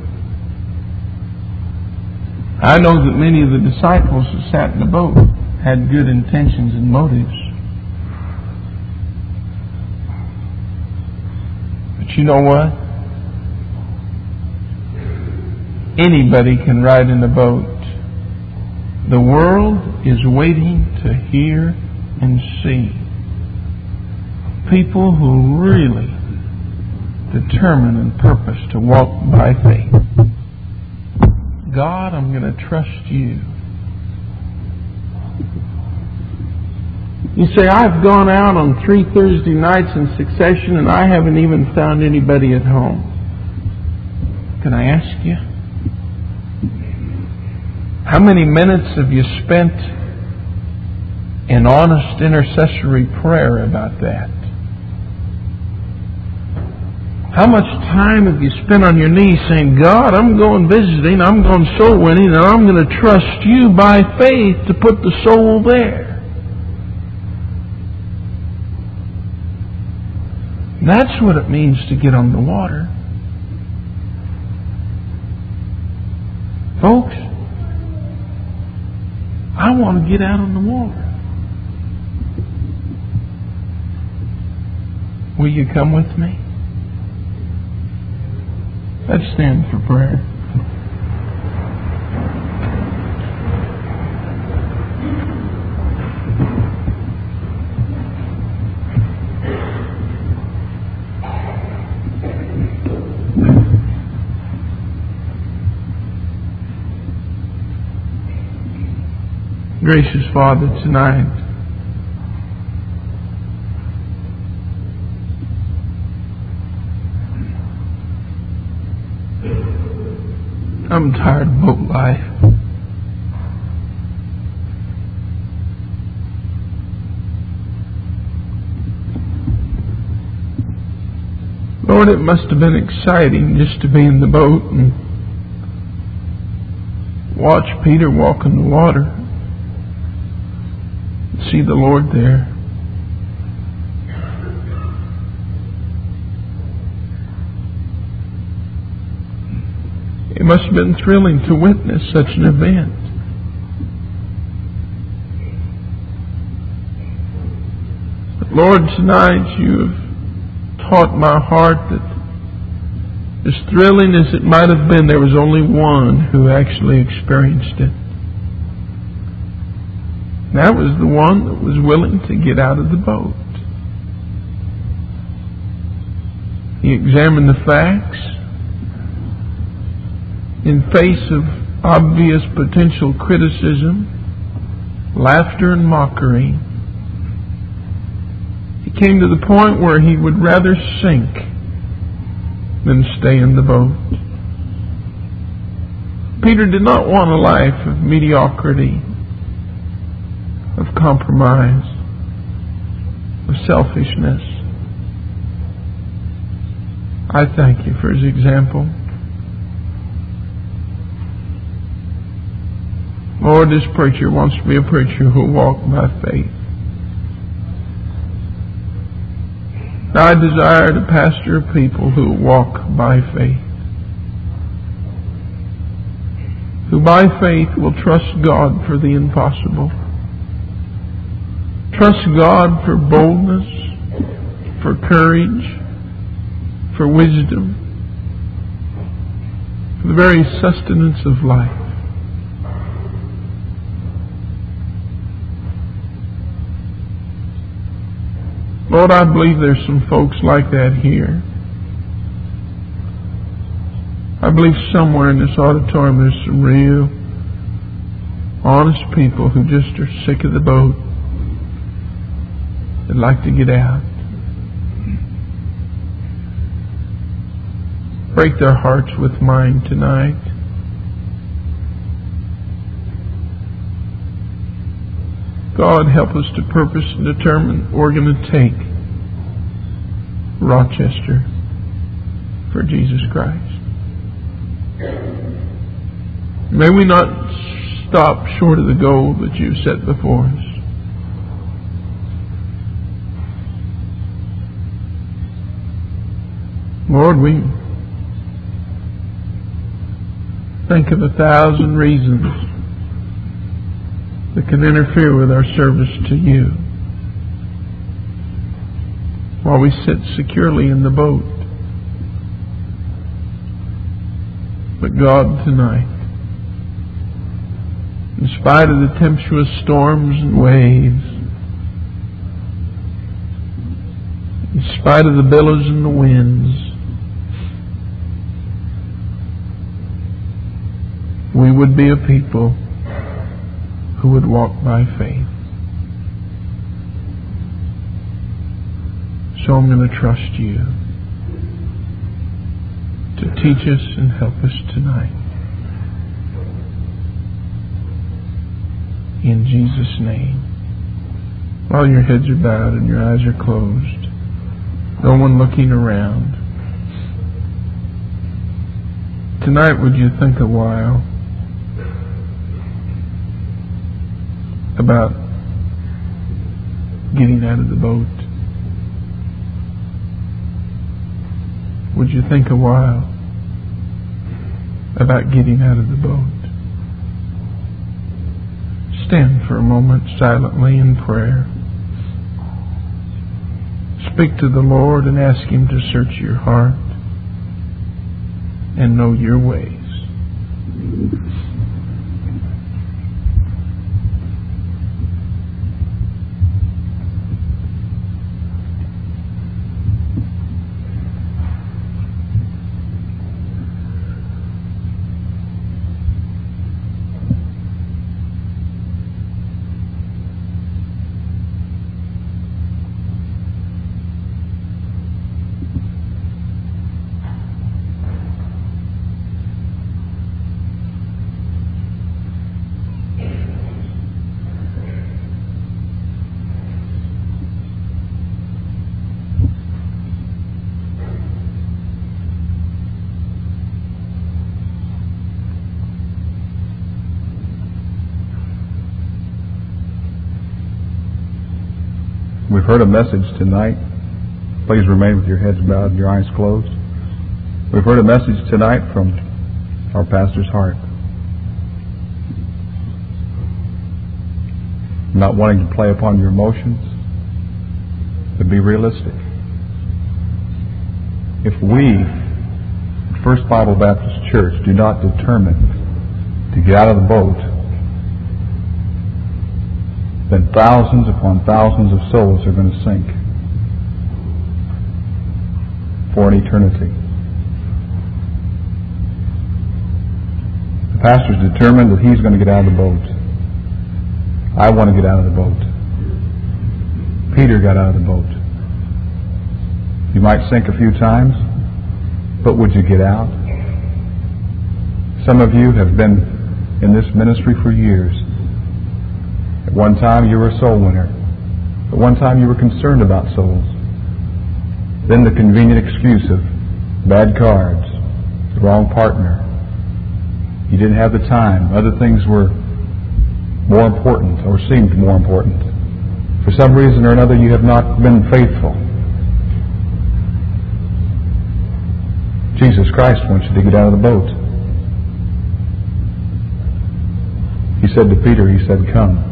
I know that many of the disciples who sat in the boat had good intentions and motives. you know what? Anybody can ride in a boat. The world is waiting to hear and see people who really determine and purpose to walk by faith. God, I'm going to trust you. You say, I've gone out on three Thursday nights in succession and I haven't even found anybody at home. Can I ask you? How many minutes have you spent in honest intercessory prayer about that? How much time have you spent on your knees saying, God, I'm going visiting, I'm going soul winning, and I'm going to trust you by faith to put the soul there? That's what it means to get on the water. Folks, I want to get out on the water. Will you come with me? Let's stand for prayer. Gracious Father, tonight I'm tired of boat life. Lord, it must have been exciting just to be in the boat and watch Peter walk in the water. See the Lord there. It must have been thrilling to witness such an event. But Lord, tonight you have taught my heart that as thrilling as it might have been, there was only one who actually experienced it. That was the one that was willing to get out of the boat. He examined the facts. In face of obvious potential criticism, laughter and mockery, he came to the point where he would rather sink than stay in the boat. Peter did not want a life of mediocrity, of compromise, of selfishness. I thank you for his example. Lord, this preacher wants to be a preacher who will walk by faith. I desire to pastor people who walk by faith, who by faith will trust God for the impossible. Trust God for boldness, for courage, for wisdom, for the very sustenance of life. Lord, I believe there's some folks like that here. I believe somewhere in this auditorium there's some real, honest people who just are sick of the boat. They'd like to get out. Break their hearts with mine tonight. God, help us to purpose and determine we're going to take Rochester for Jesus Christ. May we not stop short of the goal that you've set before us. Lord, we think of a thousand reasons that can interfere with our service to you while we sit securely in the boat. But God, tonight, in spite of the tempestuous storms and waves, in spite of the billows and the winds, we would be a people who would walk by faith. So I'm going to trust you to teach us and help us tonight. In Jesus' name. While your heads are bowed and your eyes are closed, no one looking around, tonight would you think a while about getting out of the boat? Would you think a while about getting out of the boat? Stand for a moment silently in prayer. Speak to the Lord and ask Him to search your heart and know your ways. We've heard a message tonight. Please remain with your heads bowed and your eyes closed. We've heard a message tonight from our pastor's heart. Not wanting to play upon your emotions, but be realistic. If we, First Bible Baptist Church, do not determine to get out of the boat, then thousands upon thousands of souls are going to sink for an eternity. The pastor's determined that he's going to get out of the boat. I want to get out of the boat. Peter got out of the boat. You might sink a few times, but would you get out? Some of you have been in this ministry for years. At one time you were a soul winner. At one time you were concerned about souls. Then the convenient excuse of bad cards, the wrong partner. You didn't have the time. Other things were more important or seemed more important. For some reason or another you have not been faithful. Jesus Christ wants you to get out of the boat. He said to Peter, He said, "Come."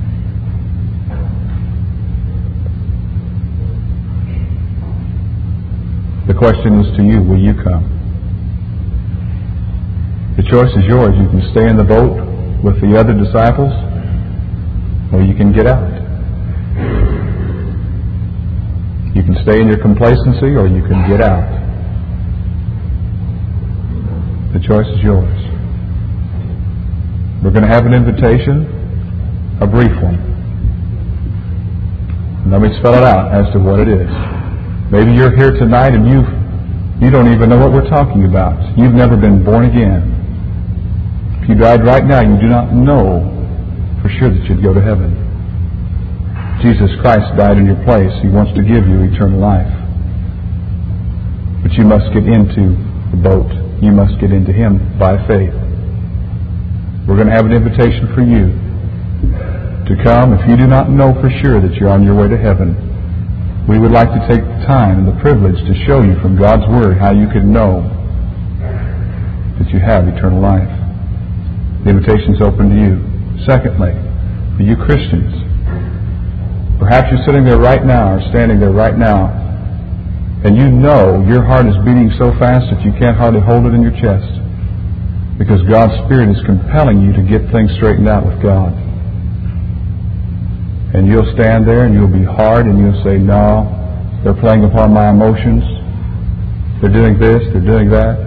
The question is to you, will you come? The choice is yours. You can stay in the boat with the other disciples, or you can get out. You can stay in your complacency, or you can get out. The choice is yours. We're going to have an invitation, a brief one. And let me spell it out as to what it is. Maybe you're here tonight and you you don't even know what we're talking about. You've never been born again. If you died right now, you do not know for sure that you'd go to heaven. Jesus Christ died in your place. He wants to give you eternal life. But you must get into the boat. You must get into Him by faith. We're going to have an invitation for you to come. If you do not know for sure that you're on your way to heaven, we would like to take the time and the privilege to show you from God's Word how you can know that you have eternal life. The invitation is open to you. Secondly, for you Christians, perhaps you're sitting there right now or standing there right now and you know your heart is beating so fast that you can't hardly hold it in your chest. Because God's Spirit is compelling you to get things straightened out with God. And you'll stand there and you'll be hard and you'll say, no, they're playing upon my emotions. They're doing this, they're doing that.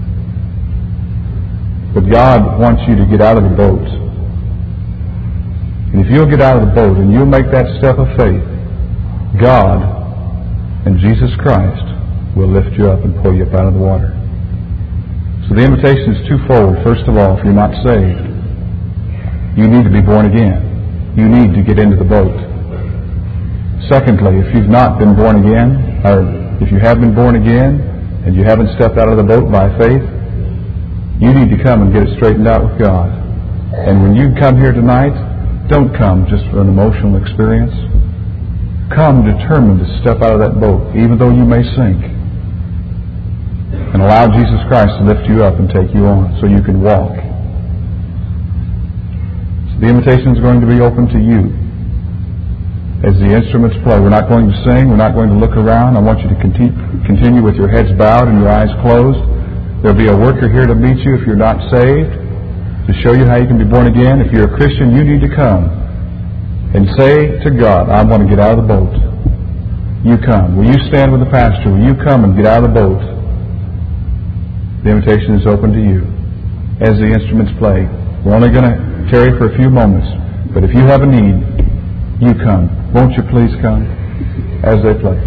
But God wants you to get out of the boat. And if you'll get out of the boat and you'll make that step of faith, God and Jesus Christ will lift you up and pull you up out of the water. So the invitation is twofold. First of all, if you're not saved, you need to be born again. You need to get into the boat. Secondly, if you've not been born again, or if you have been born again and you haven't stepped out of the boat by faith, you need to come and get it straightened out with God. And when you come here tonight, don't come just for an emotional experience. Come determined to step out of that boat, even though you may sink, and allow Jesus Christ to lift you up and take you on so you can walk. So the invitation is going to be open to you as the instruments play. We're not going to sing. We're not going to look around. I want you to continue, continue with your heads bowed and your eyes closed. There'll be a worker here to meet you if you're not saved, to show you how you can be born again. If you're a Christian, you need to come and say to God, I want to get out of the boat. You come. Will you stand with the pastor? Will you come and get out of the boat? The invitation is open to you as the instruments play. We're only going to tarry for a few moments, but if you have a need, you come. Won't you please come as they play?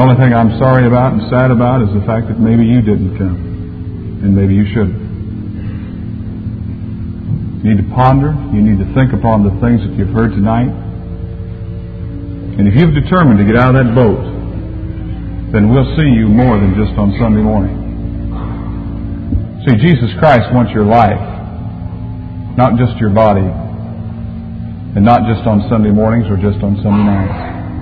only thing I'm sorry about and sad about is the fact that maybe you didn't come. And maybe you shouldn't. You need to ponder. You need to think upon the things that you've heard tonight. And if you've determined to get out of that boat, then we'll see you more than just on Sunday morning. See, Jesus Christ wants your life, not just your body, and not just on Sunday mornings or just on Sunday nights.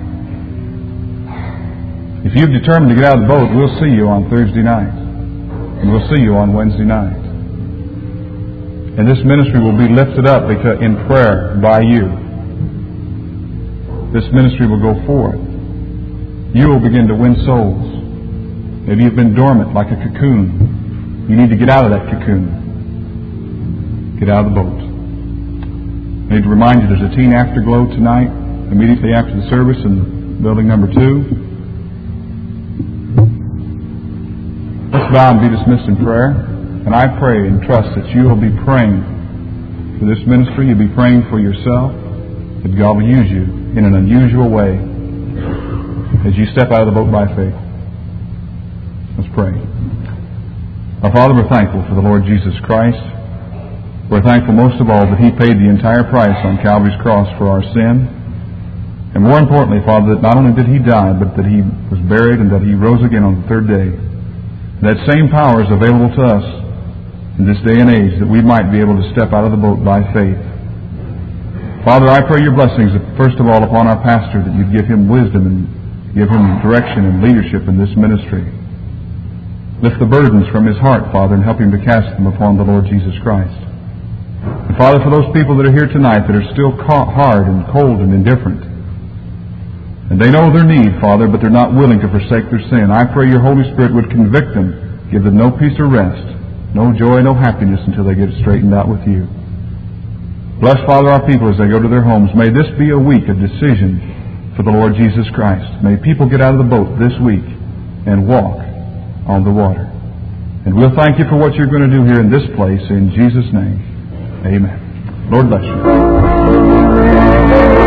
If you've determined to get out of the boat, we'll see you on Thursday night. And we'll see you on Wednesday night. And this ministry will be lifted up because in prayer by you. This ministry will go forth. You will begin to win souls. Maybe you've been dormant like a cocoon. You need to get out of that cocoon. Get out of the boat. I need to remind you there's a teen afterglow tonight, immediately after the service in building number two. Let's bow and be dismissed in prayer. And I pray and trust that you will be praying for this ministry. You'll be praying for yourself. That God will use you in an unusual way as you step out of the boat by faith. Let's pray. Our Father, we're thankful for the Lord Jesus Christ. We're thankful most of all that He paid the entire price on Calvary's cross for our sin. And more importantly, Father, that not only did He die, but that He was buried and that He rose again on the third day. That same power is available to us in this day and age that we might be able to step out of the boat by faith. Father, I pray your blessings, first of all, upon our pastor, that you'd give him wisdom and give him direction and leadership in this ministry. Lift the burdens from his heart, Father, and help him to cast them upon the Lord Jesus Christ. And Father, for those people that are here tonight that are still hard and cold and indifferent, and they know their need, Father, but they're not willing to forsake their sin, I pray your Holy Spirit would convict them, give them no peace or rest, no joy, no happiness until they get it straightened out with you. Bless, Father, our people as they go to their homes. May this be a week of decision for the Lord Jesus Christ. May people get out of the boat this week and walk on the water. And we'll thank you for what you're going to do here in this place. In Jesus' name, amen. Lord bless you.